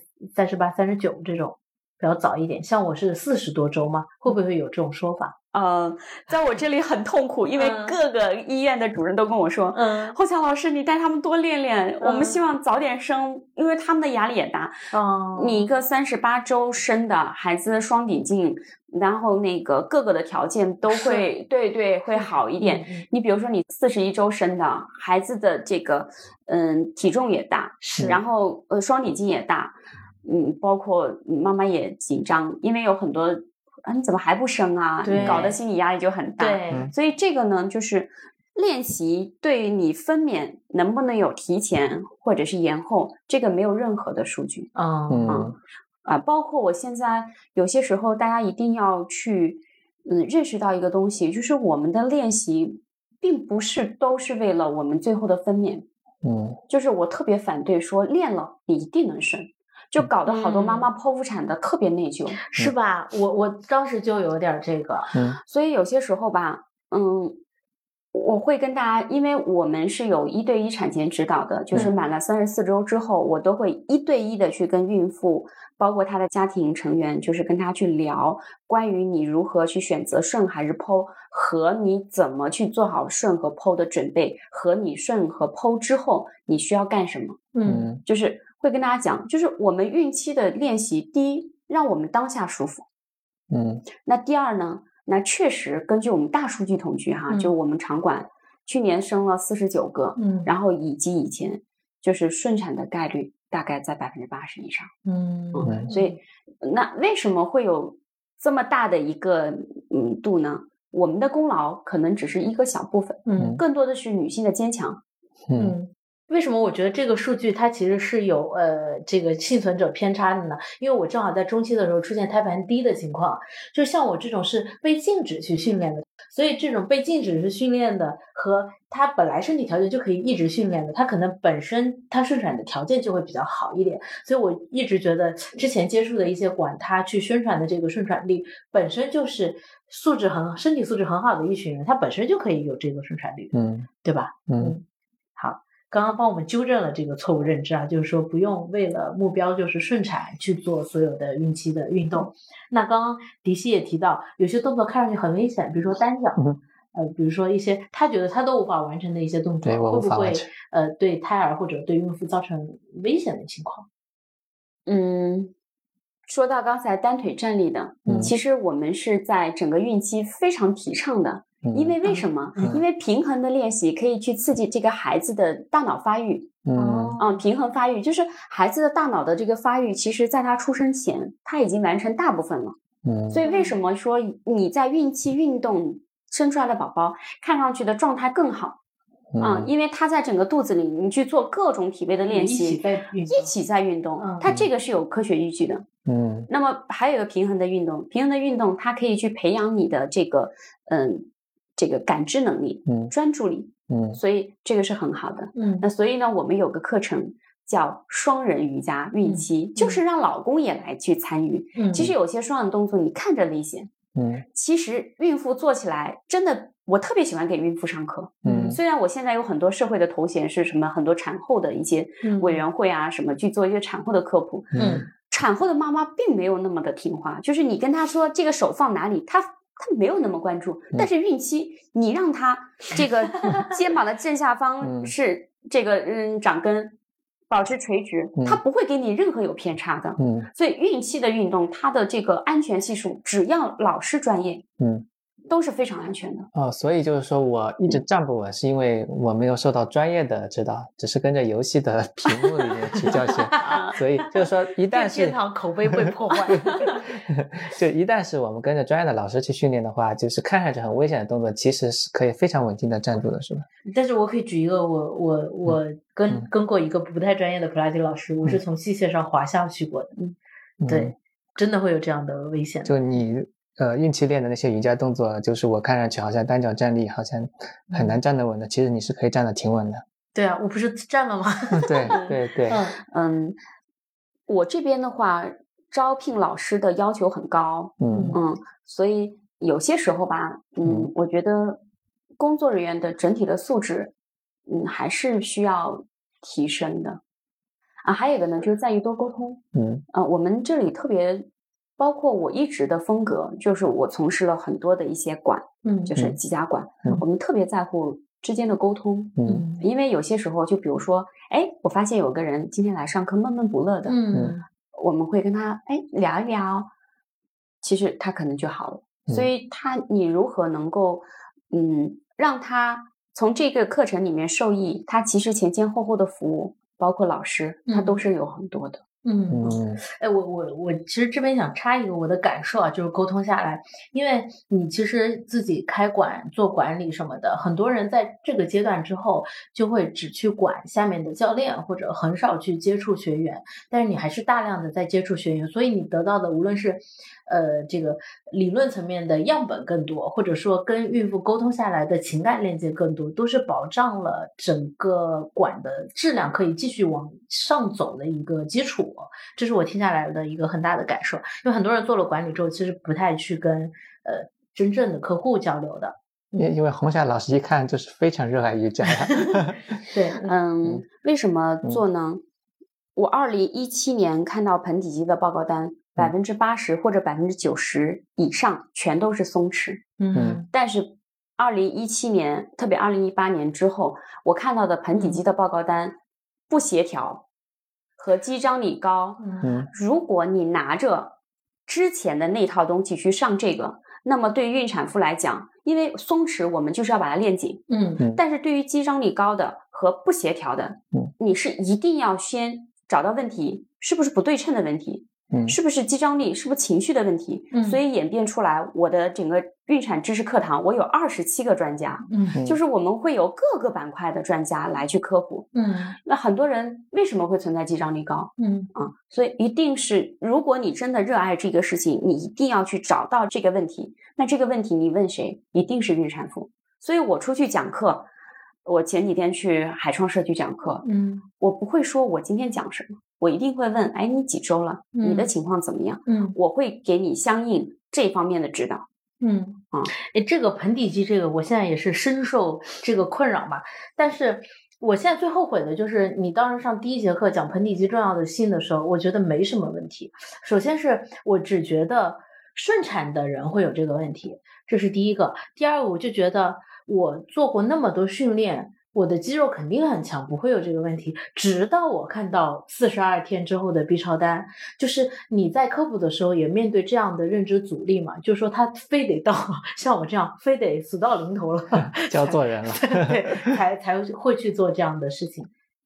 38、39这种比较早一点。像我是40多周嘛，会不会有这种说法？ 在我这里很痛苦，因为各个医院的主任都跟我说，后强老师你带他们多练练，我们希望早点生，因为他们的压力也大。你一个38周生的孩子双顶径，然后那个各个的条件都会对会好一点。你比如说你41周生的孩子的这个体重也大，然后双顶径也大，包括妈妈也紧张，因为有很多你怎么还不生啊？你搞得心理压力就很大。所以这个呢，就是练习对于你分娩能不能有提前或者是延后，这个没有任何的数据。包括我现在有些时候，大家一定要去认识到一个东西，就是我们的练习并不是都是为了我们最后的分娩。就是我特别反对说练了你一定能生。就搞得好多妈妈剖腹产的特别内疚， 是吧？我当时就有点这个， 所以有些时候吧，我会跟大家，因为我们是有1对1产前指导的，就是满了34周之后，我都会1对1的去跟孕妇，包括她的家庭成员，就是跟她去聊关于你如何去选择顺还是剖，和你怎么去做好顺和剖的准备，和你顺和剖之后你需要干什么。就是会跟大家讲，就是我们孕期的练习，第一，让我们当下舒服。那第二呢，那确实根据我们大数据统计哈，就我们场馆去年生了49个，然后以及以前就是顺产的概率大概在80%以上。所以那为什么会有这么大的一个度呢？我们的功劳可能只是一个小部分，更多的是女性的坚强。 为什么我觉得这个数据它其实是有这个幸存者偏差的呢？因为我正好在中期的时候出现胎盘低的情况，就像我这种是被禁止去训练的，所以这种被禁止去训练的和他本来身体条件就可以一直训练的，他可能本身他顺产的条件就会比较好一点，所以我一直觉得之前接触的一些管他去宣传的这个顺产率本身就是身体素质很好的一群人，他本身就可以有这个顺产率，对吧？好。刚刚帮我们纠正了这个错误认知啊，就是说不用为了目标就是顺产去做所有的孕期的运动。那刚刚迪西也提到，有些动作看上去很危险，比如说单脚，比如说一些他觉得他都无法完成的一些动作，会不会对胎儿或者对孕妇造成危险的情况？ 说到刚才单腿站立的，其实我们是在整个孕期非常提倡的。因为为什么？因为平衡的练习可以去刺激这个孩子的大脑发育。平衡发育就是孩子的大脑的这个发育，其实在他出生前他已经完成大部分了。所以为什么说你在孕期运动生出来的宝宝看上去的状态更好？因为他在整个肚子里，你去做各种体位的练习，一起在运动，它这个是有科学依据的。那么还有一个平衡的运动，平衡的运动它可以去培养你的这个感知能力，专注力，所以这个是很好的。那所以呢，我们有个课程叫双人瑜伽孕期，就是让老公也来去参与。其实有些双人动作你看着危险，其实孕妇做起来真的，我特别喜欢给孕妇上课。虽然我现在有很多社会的头衔是什么，很多产后的一些委员会啊，什么去做一些产后的科普。产后的妈妈并没有那么的听话，就是你跟她说这个手放哪里，她没有那么关注。但是孕期你让她这个肩膀的正下方是这个掌根保持垂直，它不会给你任何有偏差的。所以孕期的运动它的这个安全系数，只要老师专业，都是非常安全的。 所以就是说我一直站不稳，是因为我没有受到专业的指导，只是跟着游戏的屏幕里面去教学。所以就是说一旦是天堂口碑被破坏就一旦是我们跟着专业的老师去训练的话，就是看上去很危险的动作，其实是可以非常稳定的站住的，是吧？ 但是我可以举一个我跟过一个不太专业的普拉提老师，我是从器械上滑下去过的。对，真的会有这样的危险。 就你孕期练的那些瑜伽动作，就是我看上去好像单脚站立好像很难站得稳的，其实你是可以站得挺稳的。 对啊，我不是站了吗？ 对对对。 我这边的话招聘老师的要求很高。所以有些时候吧，我觉得工作人员的整体的素质还是需要提升的。还有一个呢，就是在于多沟通。我们这里特别包括我一直的风格，就是我从事了很多的一些馆，就是几家馆，我们特别在乎之间的沟通。因为有些时候就比如说我发现有个人今天来上课闷闷不乐的，我们会跟他聊一聊，其实他可能就好了。所以你如何能够让他从这个课程里面受益，他其实前前后后的服务包括老师他都是有很多的。 我其实这边想插一个我的感受啊，就是沟通下来，因为你其实自己开馆做管理什么的，很多人在这个阶段之后就会只去管下面的教练，或者很少去接触学员，但是你还是大量的在接触学员，所以你得到的无论是这个理论层面的样本更多，或者说跟孕妇沟通下来的情感链接更多，都是保障了整个馆的质量可以继续往上走的一个基础。这是我听下来的一个很大的感受，因为很多人做了管理之后其实不太去跟真正的客户交流的。 因为洪霞老师一看就是非常热爱瑜伽的。 对。 为什么做呢？我2017年看到盆底肌的报告单，80%或者90%以上全都是松弛。但是2017年特别2018年之后，我看到的盆底肌的报告单不协调和肌张力高。如果你拿着之前的那套东西去上这个，那么对于孕产妇来讲，因为松弛我们就是要把它练紧。但是对于肌张力高的和不协调的，你是一定要先找到问题是不是不对称的问题， 是不是肌张力，是不是情绪的问题？所以演变出来我的整个孕产知识课堂，我有27个专家，就是我们会有各个板块的专家来去科普。那很多人为什么会存在肌张力高？所以一定是，如果你真的热爱这个事情，你一定要去找到这个问题。那这个问题你问谁？一定是孕产妇。所以我出去讲课，我前几天去海创社区讲课，我不会说我今天讲什么，我一定会问，哎，你几周了？你的情况怎么样？我会给你相应这方面的指导。 这个盆底肌，这个我现在也是深受这个困扰嘛。但是我现在最后悔的就是你当时上第1节课讲盆底肌重要的性的时候，我觉得没什么问题。首先是我只觉得顺产的人会有这个问题，这是第一个。第二个，我就觉得我做过那么多训练，我的肌肉肯定很强，不会有这个问题。直到我看到42天之后的 B 超单，就是你在科普的时候也面对这样的认知阻力嘛，就是说他非得到像我这样非得死到临头了就要做人了对，才会去做这样的事情。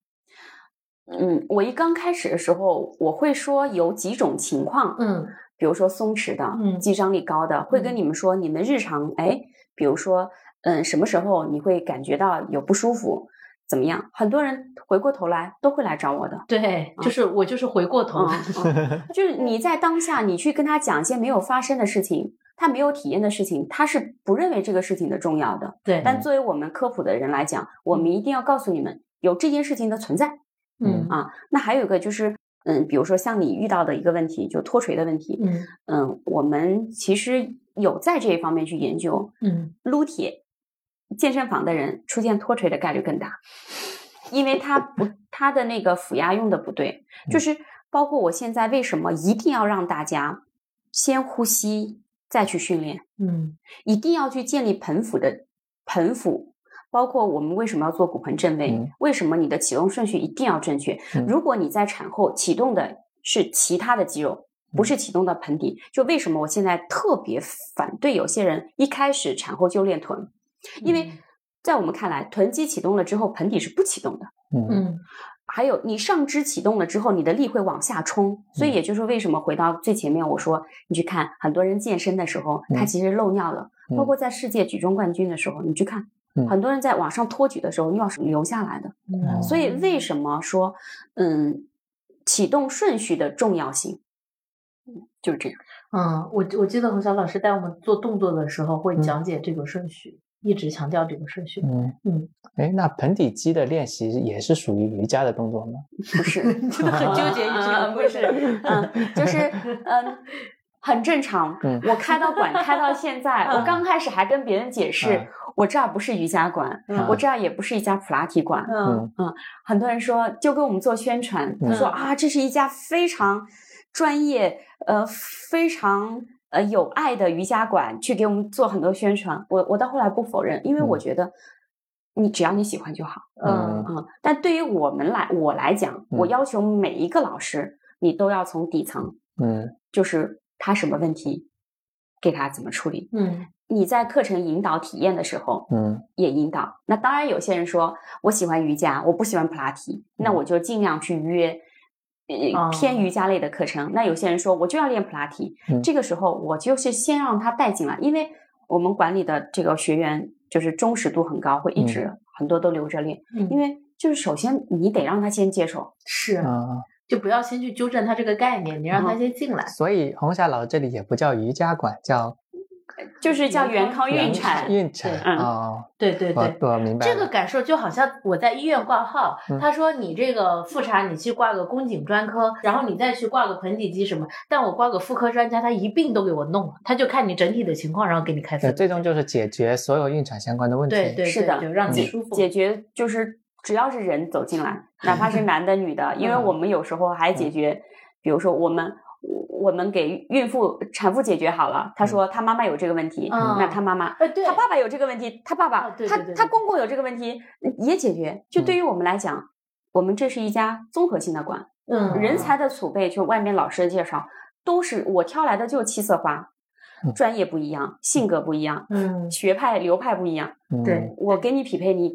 我一刚开始的时候，我会说有几种情况，比如说松弛的，肌张力高的，会跟你们说你们日常，比如说什么时候你会感觉到有不舒服，怎么样？很多人回过头来都会来找我的。 对，就是我就是回过头， 就是你在当下，你去跟他讲一些没有发生的事情，他没有体验的事情，他是不认为这个事情的重要的。 对， 但作为我们科普的人来讲，我们一定要告诉你们有这件事情的存在。那还有一个就是，比如说像你遇到的一个问题，就脱垂的问题，我们其实有在这一方面去研究，撸铁。健身房的人出现脱垂的概率更大，因为他的那个腹压用的不对，就是包括我现在为什么一定要让大家先呼吸再去训练，一定要去建立盆腹，包括我们为什么要做骨盆正位，为什么你的启动顺序一定要正确，如果你在产后启动的是其他的肌肉，不是启动的盆底，就为什么我现在特别反对有些人一开始产后就练臀，因为在我们看来，臀肌启动了之后，盆底是不启动的。还有你上肢启动了之后，你的力会往下冲，所以也就是为什么回到最前面我说，你去看很多人健身的时候，他其实漏尿了，包括在世界举重冠军的时候，你去看，很多人在往上托举的时候，尿是流下来的。所以为什么说，启动顺序的重要性，就是这样。 我记得洪晓老师带我们做动作的时候会讲解这个顺序，一直强调这个顺序。 那盆底肌的练习也是属于瑜伽的动作吗？ 不是， 真的很纠结于这个， 不是，就是很正常。我开导馆开到现在，我刚开始还跟别人解释，我这儿不是瑜伽馆，我这儿也不是一家普拉提馆。很多人说就跟我们做宣传，他说这是一家非常专业非常有爱的瑜伽馆，去给我们做很多宣传。我到后来不否认，因为我觉得你只要你喜欢就好。但对于我来讲，我要求每一个老师，你都要从底层，就是他什么问题，给他怎么处理。你在课程引导体验的时候，也引导。那当然，有些人说我喜欢瑜伽，我不喜欢普拉提，那我就尽量去约偏瑜伽类的课程。那有些人说我就要练普拉提，这个时候我就是先让他带进来，因为我们管理的这个学员就是忠实度很高，会一直很多都留着练，因为就是首先你得让他先接受， 是就不要先去纠正他这个概念，你让他先进来。 所以洪霞老师这里也不叫瑜伽馆， 就是叫元康孕产。 对， 我明白了。 这个感受就好像我在医院挂号，他说你这个复查你去挂个宫颈专科，然后你再去挂个盆底肌什么，但我挂个妇科专家，他一并都给我弄了，他就看你整体的情况，然后给你开分。 最终就是解决所有孕产相关的问题。 对， 是的， 就让你舒服。 解决就是只要是人走进来，哪怕是男的女的，因为我们有时候还解决，比如说我们给产妇解决好了，她说她妈妈有这个问题，那她妈妈，她爸爸有这个问题，她爸爸，她公公有这个问题也解决。就对于我们来讲，我们这是一家综合性的馆，人才的储备，就外面老师的介绍，都是我挑来的，就七色花，专业不一样，性格不一样，学派流派不一样，对，我给你匹配，你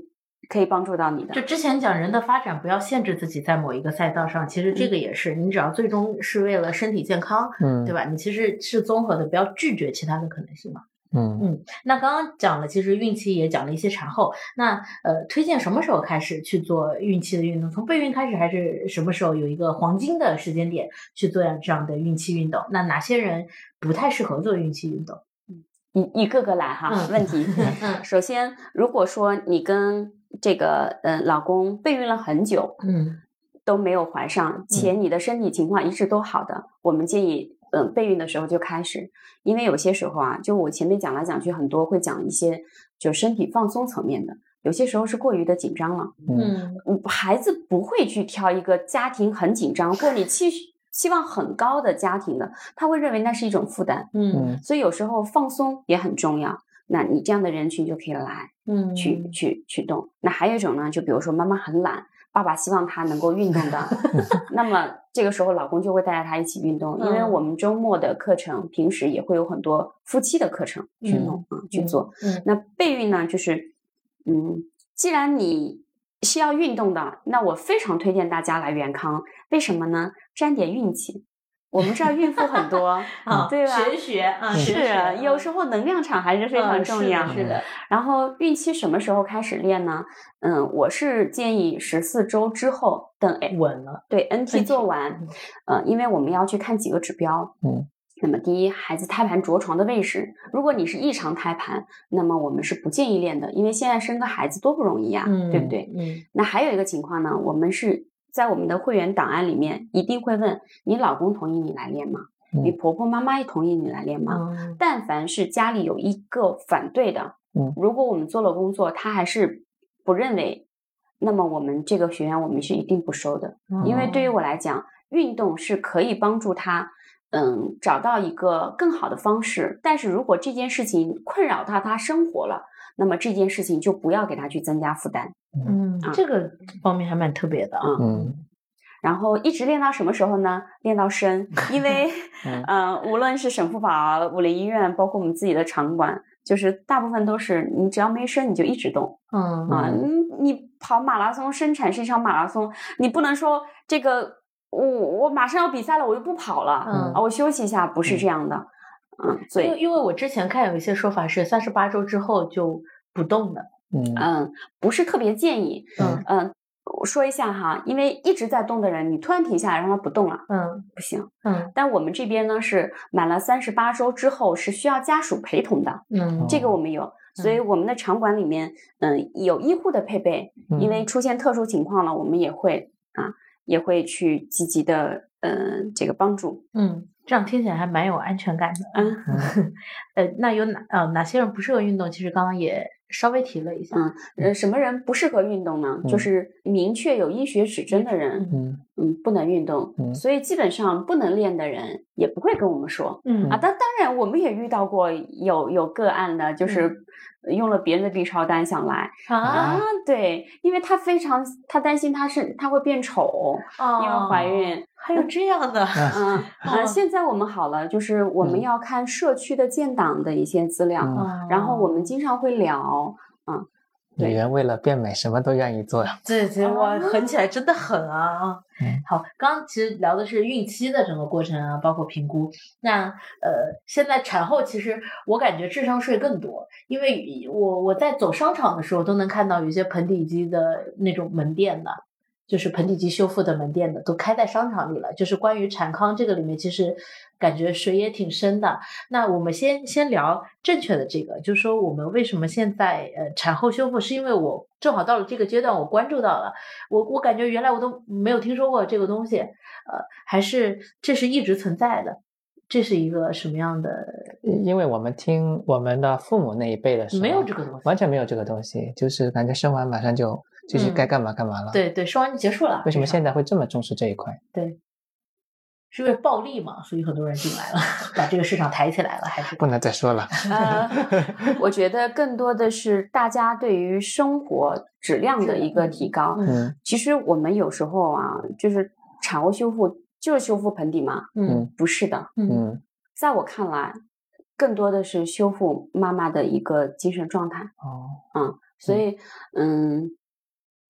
可以帮助到你的。 就之前讲人的发展不要限制自己在某一个赛道上，其实这个也是，你只要最终是为了身体健康，对吧？你其实是综合的，不要拒绝其他的可能性嘛。那刚刚讲了，其实孕期也讲了一些产后，那推荐什么时候开始去做孕期的运动？从备孕开始，还是什么时候有一个黄金的时间点去做这样的孕期运动？那哪些人不太适合做孕期运动？ 一个个来哈。问题，首先，如果说你跟这个老公备孕了很久，都没有怀上，且你的身体情况一直都好的，我们建议备孕的时候就开始，因为有些时候啊，就我前面讲来讲去很多会讲一些就身体放松层面的，有些时候是过于的紧张了。孩子不会去挑一个家庭很紧张或你期望很高的家庭的，他会认为那是一种负担。所以有时候放松也很重要。那你这样的人群就可以来，去动。那还有一种呢，就比如说妈妈很懒，爸爸希望他能够运动的，那么这个时候老公就会带着他一起运动，因为我们周末的课程，平时也会有很多夫妻的课程去弄去做。那备孕呢，就是既然你是要运动的，那我非常推荐大家来元康。为什么呢？沾点运气。我们这儿孕妇很多，对吧？ 玄学啊， 是有时候能量场还是非常重要。 是的。 然后孕期什么时候开始练呢？我是建议14周之后，等稳了， 对 NT 做完，因为我们要去看几个指标。那么第一，孩子胎盘着床的位置，如果你是异常胎盘，那么我们是不建议练的，因为现在生个孩子多不容易呀，对不对？那还有一个情况呢，我们是在我们的会员档案里面一定会问你老公同意你来练吗？你婆婆妈妈也同意你来练吗？但凡是家里有一个反对的，如果我们做了工作，他还是不认为，那么我们这个学员我们是一定不收的。因为对于我来讲，运动是可以帮助他找到一个更好的方式，但是如果这件事情困扰到他生活了，那么这件事情就不要给他去增加负担。 这个方面还蛮特别的啊。 然后一直练到什么时候呢？练到生，因为无论是省妇保、武林医院，包括我们自己的场馆，就是大部分都是你只要没生你就一直动。你跑马拉松，生产是一场马拉松，你不能说这个我马上要比赛了，我就不跑了，我休息一下，不是这样的。所以因为我之前看有一些说法是38周之后就不动的。 不是特别建议。我说一下哈，因为一直在动的人，你突然停下来让他不动了，不行。但我们这边呢是满了38周之后是需要家属陪同的，这个我们有，所以我们的场馆里面有医护的配备，因为出现特殊情况了，我们也会去积极的这个帮助。 这样听起来还蛮有安全感的。那有哪些人不适合运动？其实刚刚也稍微提了一下。 什么人不适合运动呢？就是明确有医学指针的人，不能运动。所以基本上不能练的人也不会跟我们说。当然我们也遇到过有个案的，就是用了别人的 B 超单想来对，因为他担心他会变丑，因为怀孕。 还有这样的。 现在我们好了，就是我们要看社区的建档的一些资料，然后我们经常会聊。 女人为了变美什么都愿意做呀。 对，哇，狠起来真的狠啊！好，刚刚其实聊的是孕期的整个过程啊，包括评估。那现在产后其实我感觉智商税更多，因为我在走商场的时候都能看到有些盆底肌的那种门店的，就是盆底肌修复的门店的都开在商场里了。就是关于产康这个里面，其实感觉水也挺深的。那我们先聊正确的这个，就是说我们为什么现在产后修复，是因为我正好到了这个阶段，我关注到了，我感觉原来我都没有听说过这个东西，还是这是一直存在的。这是一个什么样的？ 因为我们听我们的父母那一辈的时候， 没有这个东西， 完全没有这个东西，就是感觉生完马上就是该干嘛干嘛了。 对，生完就结束了。 为什么现在会这么重视这一块？ 对，是因为暴利嘛，所以很多人进来了，把这个市场抬起来了，还是不能再说了。 我觉得更多的是大家对于生活质量的一个提高。其实我们有时候啊，就是产后修复就是修复盆底嘛，不是的。在我看来，更多的是修复妈妈的一个精神状态。所以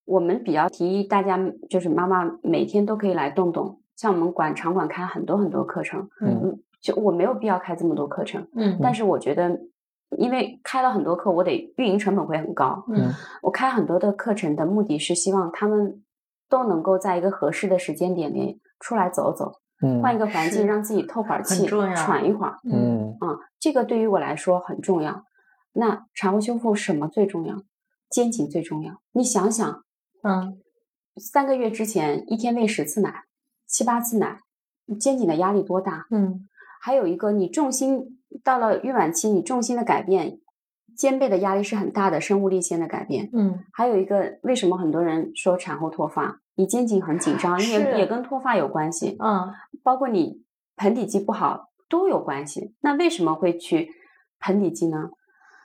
我们比较提议大家就是妈妈每天都可以来动动，像我们场馆开很多很多课程，就我没有必要开这么多课程，但是我觉得因为开了很多课，我得运营成本会很高，我开很多的课程的目的是希望他们都能够在一个合适的时间点里出来走走，换一个环境，让自己透会儿气，喘一会儿，这个对于我来说很重要。那产后修复什么最重要？肩颈最重要。你想想，3个月之前一天喂10次奶，7、8次奶，肩颈的压力多大？还有一个，你重心到了孕晚期，你重心的改变，肩背的压力是很大的，生物力线的改变。还有一个，为什么很多人说产后脱发？你肩颈很紧张，也跟脱发有关系。包括你盆底肌不好都有关系。那为什么会去盆底肌呢？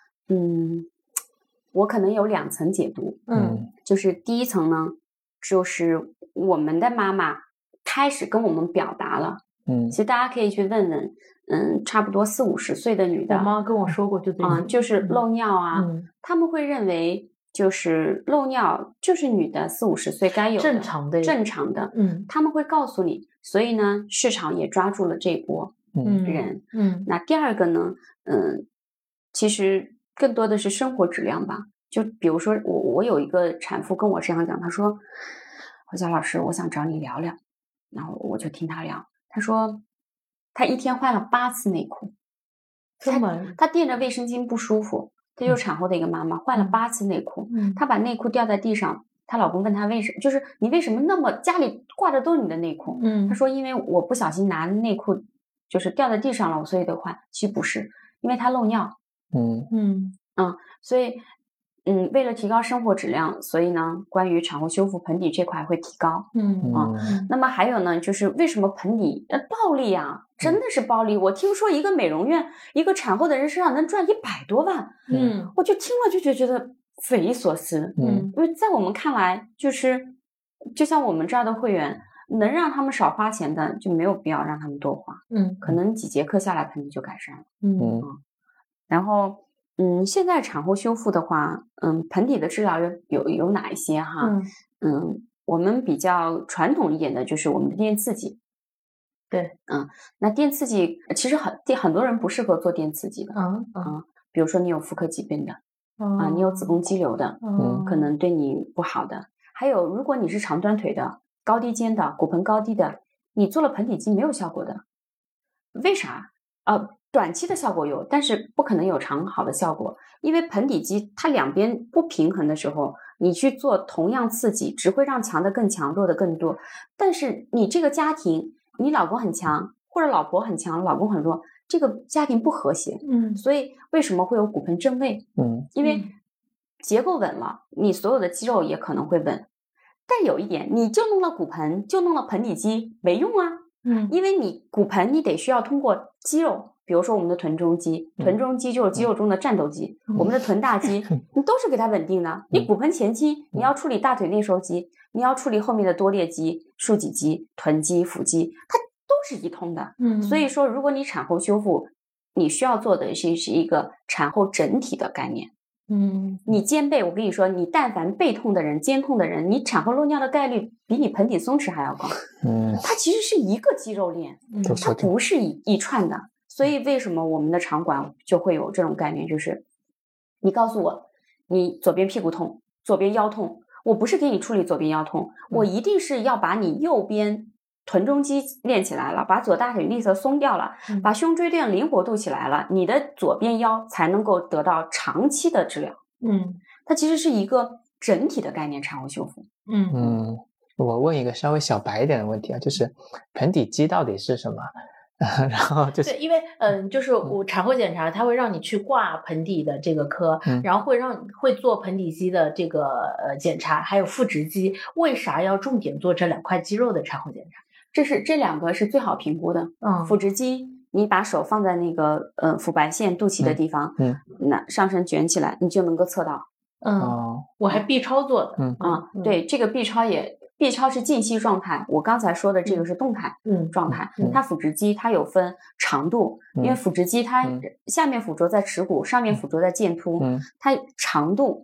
我可能有2层解读。就是第一层呢，就是我们的妈妈开始跟我们表达了。其实大家可以去问问，差不多40、50岁的女的， 我妈跟我说过， 就是漏尿啊，他们会认为就是漏尿就是女的40、50岁该有的正常的，他们会告诉你，所以呢，市场也抓住了这波人。那第二个呢，其实更多的是生活质量吧。就比如说我有一个产妇跟我这样讲，她说：“何佳老师，我想找你聊聊。”然后我就听她聊。他说他一天换了8次内裤，他垫着卫生巾不舒服，他就是产后的一个妈妈，换了8次内裤。他把内裤掉在地上，她老公问他为什么，就是你为什么那么家里挂着都是你的内裤？他说因为我不小心拿内裤就是掉在地上了，所以得换。其实不是，因为他漏尿。所以为了提高生活质量，所以呢，关于产后修复盆底这块会提高。那么还有呢，就是为什么盆底暴利啊？真的是暴利。我听说一个美容院，一个产后的人身上能赚100多万。我就听了就觉得匪夷所思。因为在我们看来，就像我们这样的会员，能让他们少花钱的，就没有必要让他们多花。可能几节课下来，盆底就改善了。然后。现在产后修复的话，盆底的治疗有哪一些哈？我们比较传统一点的就是我们的电刺激。 对， 那电刺激其实很多人不适合做电刺激的。比如说你有妇科疾病的，你有子宫肌瘤的，可能对你不好的。还有如果你是长短腿的、高低肩的、骨盆高低的，你做了盆底肌没有效果的，为啥？短期的效果有，但是不可能有长好的效果，因为盆底肌它两边不平衡的时候，你去做同样刺激，只会让强的更强，弱的更弱。但是你这个家庭，你老公很强，或者老婆很强，老公很弱，这个家庭不和谐。所以为什么会有骨盆正位？因为结构稳了，你所有的肌肉也可能会稳。但有一点，你就弄了骨盆，就弄了盆底肌，没用啊。因为你骨盆你得需要通过肌肉，比如说我们的臀中肌，臀中肌就是肌肉中的战斗机，我们的臀大肌你都是给它稳定的。你骨盆前期你要处理大腿内收肌，你要处理后面的多裂肌、竖脊肌、臀肌、腹肌，它都是一通的。所以说如果你产后修复，你需要做的是一个产后整体的概念。你肩背，我跟你说，你但凡背痛的人、肩痛的人，你产后漏尿的概率比你盆底松弛还要高。它其实是一个肌肉链，它不是一串的。所以为什么我们的场馆就会有这种概念，就是你告诉我，你左边屁股痛，左边腰痛，我不是给你处理左边腰痛，我一定是要把你右边臀中肌练起来了，把左大腿内侧松掉了，把胸椎垫灵活度起来了，你的左边腰才能够得到长期的治疗。它其实是一个整体的概念，产后修复。 我问一个稍微小白一点的问题啊，就是盆底肌到底是什么？然后就是对，因为就是我产后检查，它会让你去挂盆底的这个科，然后会做盆底肌的这个检查，还有腹直肌。为啥要重点做这2块肌肉的产后检查？ 这2个是最好评估的。腹直肌，你把手放在那个腹白线肚脐的地方，那上身卷起来，你就能够测到。 我还 B 超做的。 对，这个 B 超是静息状态，我刚才说的这个是动态状态。它腹直肌它有分长度，因为腹直肌它下面腹着在耻骨，上面腹着在剑突，它长度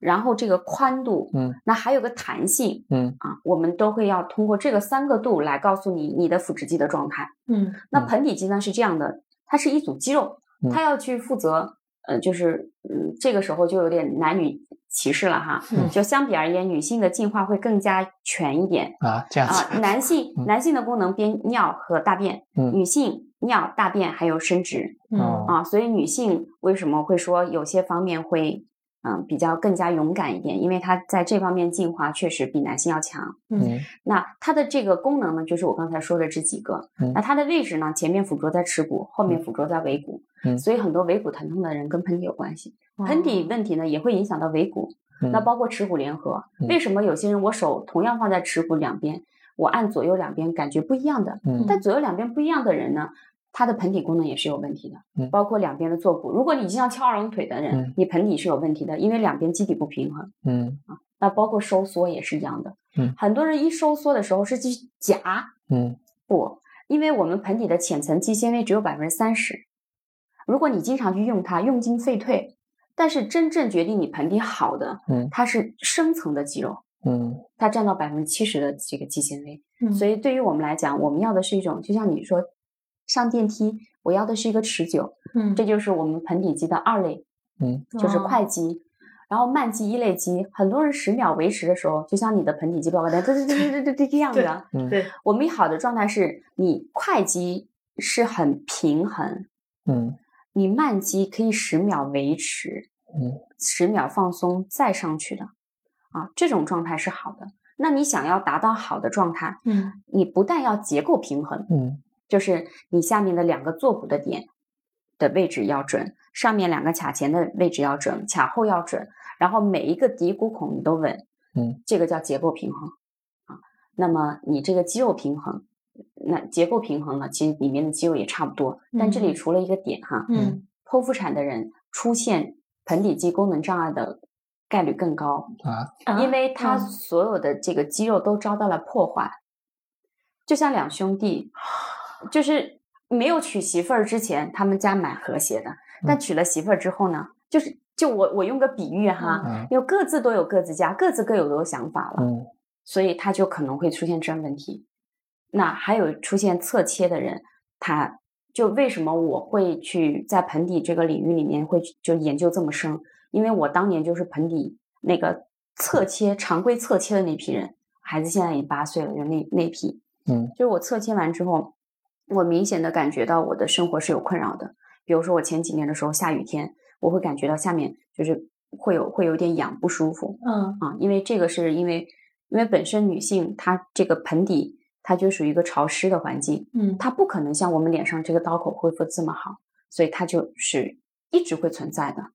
然后这个宽度，那还有个弹性，我们都会要通过这个3个度来告诉你的腹直肌的状态。那盆底肌呢是这样的，它是一组肌肉，它要去负责，这个时候就有点男女歧视了哈，就相比而言，女性的进化会更加全一点啊，这样子。 男性的功能便尿和大便，女性尿、大便还有生殖，所以女性为什么会说有些方面会比较更加勇敢一点，因为它在这方面进化确实比男性要强。那它的这个功能呢，就是我刚才说的这几个。那它的位置呢，前面附着在耻骨，后面附着在尾骨。所以很多尾骨疼痛的人跟盆底有关系。盆底问题呢，也会影响到尾骨。那包括耻骨联合。为什么有些人我手同样放在耻骨两边，我按左右两边感觉不一样的？但左右两边不一样的人呢，他的盆底功能也是有问题的，包括两边的坐骨。如果你经常翘二郎腿的人，你盆底是有问题的，因为两边基底不平衡。那包括收缩也是一样的。很多人一收缩的时候是去夹，不，因为我们盆底的浅层肌纤维只有30%，如果你经常去用它，用进废退，但是真正决定你盆底好的，它是深层的肌肉，它占到70%的这个肌纤维。所以对于我们来讲，我们要的是一种，就像你说上电梯，我要的是一个持久，这就是我们盆底肌的2类，就是快肌，然后慢肌1类肌。很多人10秒维持的时候，就像你的盆底肌报告单，这样的。 对， 我们好的状态是你快肌是很平衡，你慢肌可以10秒维持，10秒放松再上去的，这种状态是好的。那你想要达到好的状态，你不但要结构平衡，就是你下面的2个坐骨的点的位置要准，上面2个髂前的位置要准，髂后要准，然后每一个骶骨孔你都稳，这个叫结构平衡那么你这个肌肉平衡，那结构平衡呢，其实里面的肌肉也差不多，但这里除了一个点哈，剖腹产的人出现盆底肌功能障碍的概率更高因为他所有的这个肌肉都遭到了破坏。就像2兄弟，就是没有娶媳妇儿之前，他们家蛮和谐的，但娶了媳妇儿之后呢，就我用个比喻哈，因为各自都有各自家，各自各有想法了，所以他就可能会出现这样问题。那还有出现侧切的人，他就为什么我会去在盆底这个领域里面会就研究这么深？因为我当年就是盆底那个侧切常规侧切的那批人，孩子现在已经8岁了，就那批，就是我侧切完之后，我明显的感觉到我的生活是有困扰的。比如说我前几年的时候下雨天，我会感觉到下面就是会有点痒不舒服，因为这个是因为本身女性她这个盆底它就属于一个潮湿的环境，它不可能像我们脸上这个刀口恢复这么好，所以它就是一直会存在的。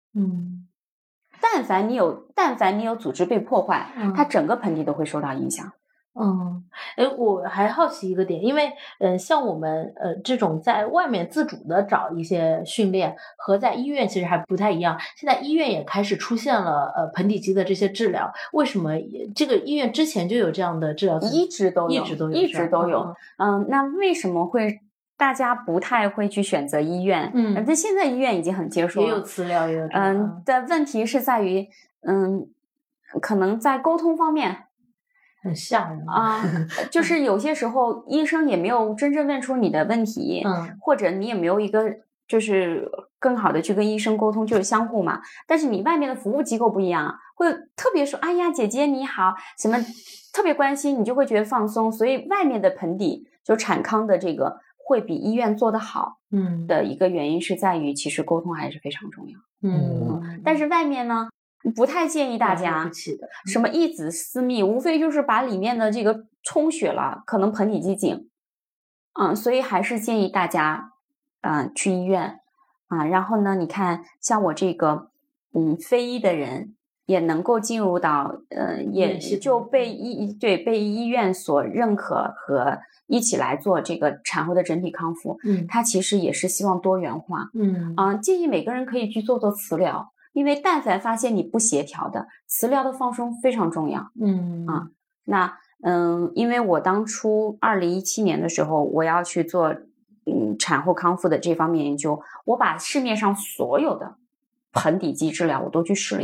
但凡你有组织被破坏，它整个盆底都会受到影响。 我还好奇一个点，因为像我们这种在外面自主的找一些训练，和在医院其实还不太一样。现在医院也开始出现了盆底肌的这些治疗，为什么这个医院之前就有这样的治疗？ 一直都有。那为什么会大家不太会去选择医院？但现在医院已经很接受了， 也有磁疗，也有的问题是在于可能在沟通方面很吓人就是有些时候医生也没有真正问出你的问题，或者你也没有一个就是更好的去跟医生沟通，就是相互嘛。但是你外面的服务机构不一样，会特别说哎呀姐姐你好，什么特别关心，你就会觉得放松。所以外面的盆底就产康的这个会比医院做得好的一个原因是在于其实沟通还是非常重要。但是外面呢不太建议大家什么一子私密，无非就是把里面的这个充血了，可能盆底肌紧，所以还是建议大家去医院然后呢，你看像我这个非医的人也能够进入到也就被医院所认可和一起来做这个产后的整体康复。它其实也是希望多元化。建议每个人可以去做磁疗。因为但凡发现你不协调的，磁疗的放松非常重要。那因为我当初2017年的时候，我要去做产后康复的这方面研究，我把市面上所有的盆底肌治疗我都去试了一下。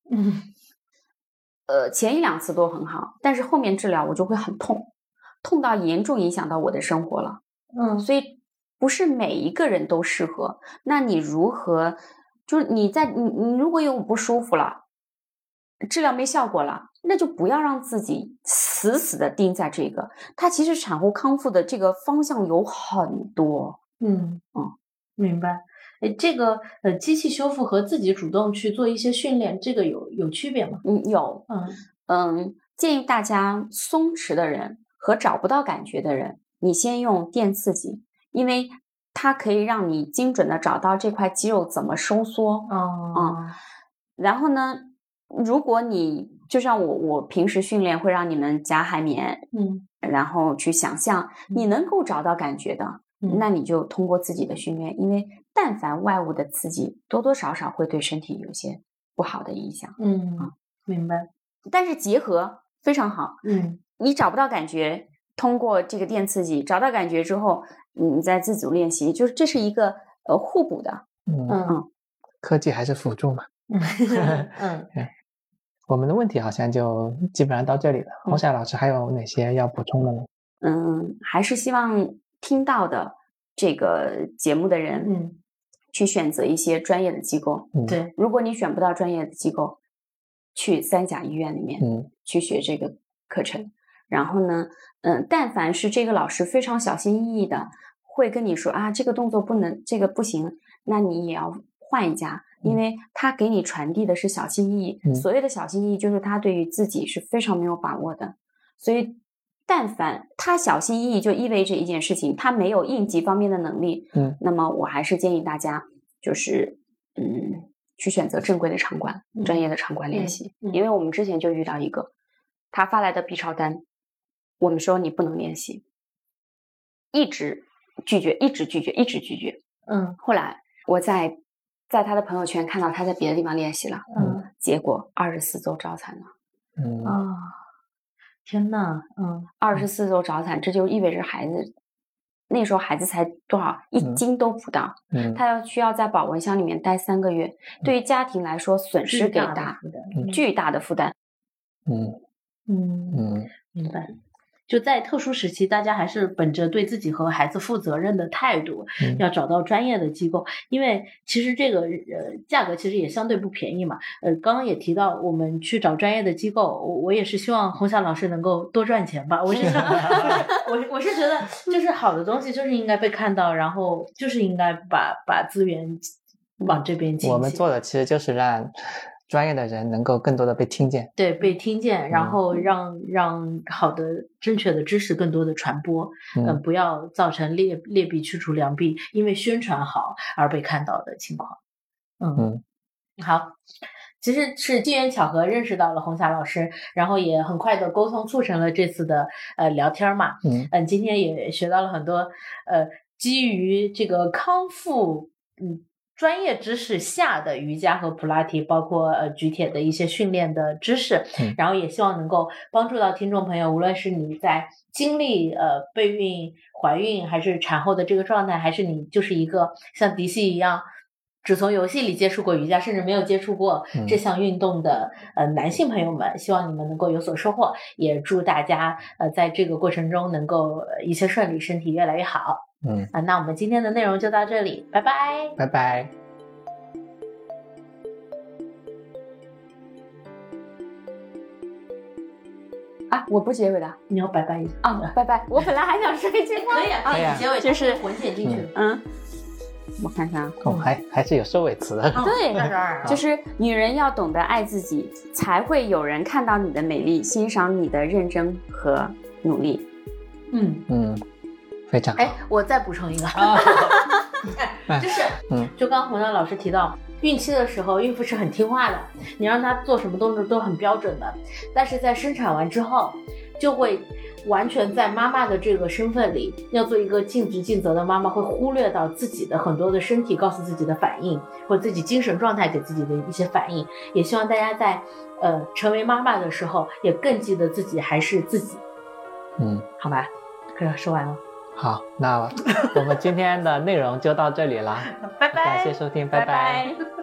前一2次都很好，但是后面治疗我就会很痛，痛到严重影响到我的生活了。所以不是每一个人都适合。那你如何，就是你如果有不舒服了，治疗没效果了，那就不要让自己死死的盯在这个。它其实产后康复的这个方向有很多。 明白。这个机器修复和自己主动去做一些训练，这个有区别吗？ 有。建议大家松弛的人和找不到感觉的人，你先用电刺激，因为它可以让你精准的找到这块肌肉怎么收缩。然后呢，如果你就像我平时训练会让你们夹海绵，然后去想象你能够找到感觉的，那你就通过自己的训练，因为但凡外物的刺激，多多少少会对身体有些不好的影响。 明白。 但是结合非常好。你找不到感觉，通过这个电刺激找到感觉之后，你再自主练习，就是这是一个互补的。 科技还是辅助嘛。我们的问题好像就基本上到这里了。红霞老师还有哪些要补充的吗？ 还是希望听到的这个节目的人，去选择一些专业的机构。 对， 如果你选不到专业的机构，去3甲医院里面，去学这个课程。然后呢，但凡是这个老师非常小心翼翼的，会跟你说啊，这个动作不能，这个不行，那你也要换一家，因为他给你传递的是小心翼翼。所谓的小心翼翼，就是他对于自己是非常没有把握的。所以但凡他小心翼翼，就意味着一件事情，他没有应急方面的能力。那么我还是建议大家就是去选择正规的场馆，专业的场馆练习。因为我们之前就遇到一个，他发来的 B 超单，我们说你不能练习，一直拒绝。后来我在他的朋友圈看到他在别的地方练习了，结果24周早产了。 天哪 ！24周早产，这就意味着孩子那时候孩子才多少，1斤都不到，他需要在保温箱里面待3个月，对于家庭来说损失给大，巨大的负担。 明白。就在特殊时期，大家还是本着对自己和孩子负责任的态度，要找到专业的机构，因为其实这个价格其实也相对不便宜嘛。刚刚也提到我们去找专业的机构，我也是希望红霞老师能够多赚钱吧。我是觉得就是好的东西就是应该被看到，然后就是应该把资源往这边倾斜。 我们做的其实就是让专业的人能够更多的被听见， 对，被听见，然后让好的正确的知识更多的传播，不要造成劣币驱逐良币，因为宣传好而被看到的情况。好，其实是机缘巧合认识到了红霞老师，然后也很快的沟通促成了这次的聊天嘛。今天也学到了很多基于这个康复专业知识下的瑜伽和普拉提，包括举铁的一些训练的知识，然后也希望能够帮助到听众朋友，无论是你在经历备孕、怀孕，还是产后的这个状态，还是你就是一个像迪西一样只从游戏里接触过瑜伽，甚至没有接触过这项运动的男性朋友们，希望你们能够有所收获，也祝大家在这个过程中能够一切顺利，身体越来越好。那我们今天的内容就到这里，拜拜， 拜拜。 我不结尾的， 你要拜拜一下拜拜。我本来还想说一句话， 可以啊，结尾就是混剪进去。 我看看还是有收尾词的。 对，就是女人要懂得爱自己，才会有人看到你的美丽，欣赏你的认真和努力。 非常好。 我再补充一个，就是就刚洪亮老师提到，孕期的时候孕妇是很听话的，你让她做什么动作都很标准的，但是在生产完之后就会完全在妈妈的这个身份里，要做一个尽职尽责的妈妈，会忽略到自己的很多的身体告诉自己的反应，或自己精神状态给自己的一些反应。也希望大家在成为妈妈的时候也更记得自己还是自己。好吧，可以说完了。 好，那我们今天的内容就到这里了。 拜拜， 感谢收听，拜拜。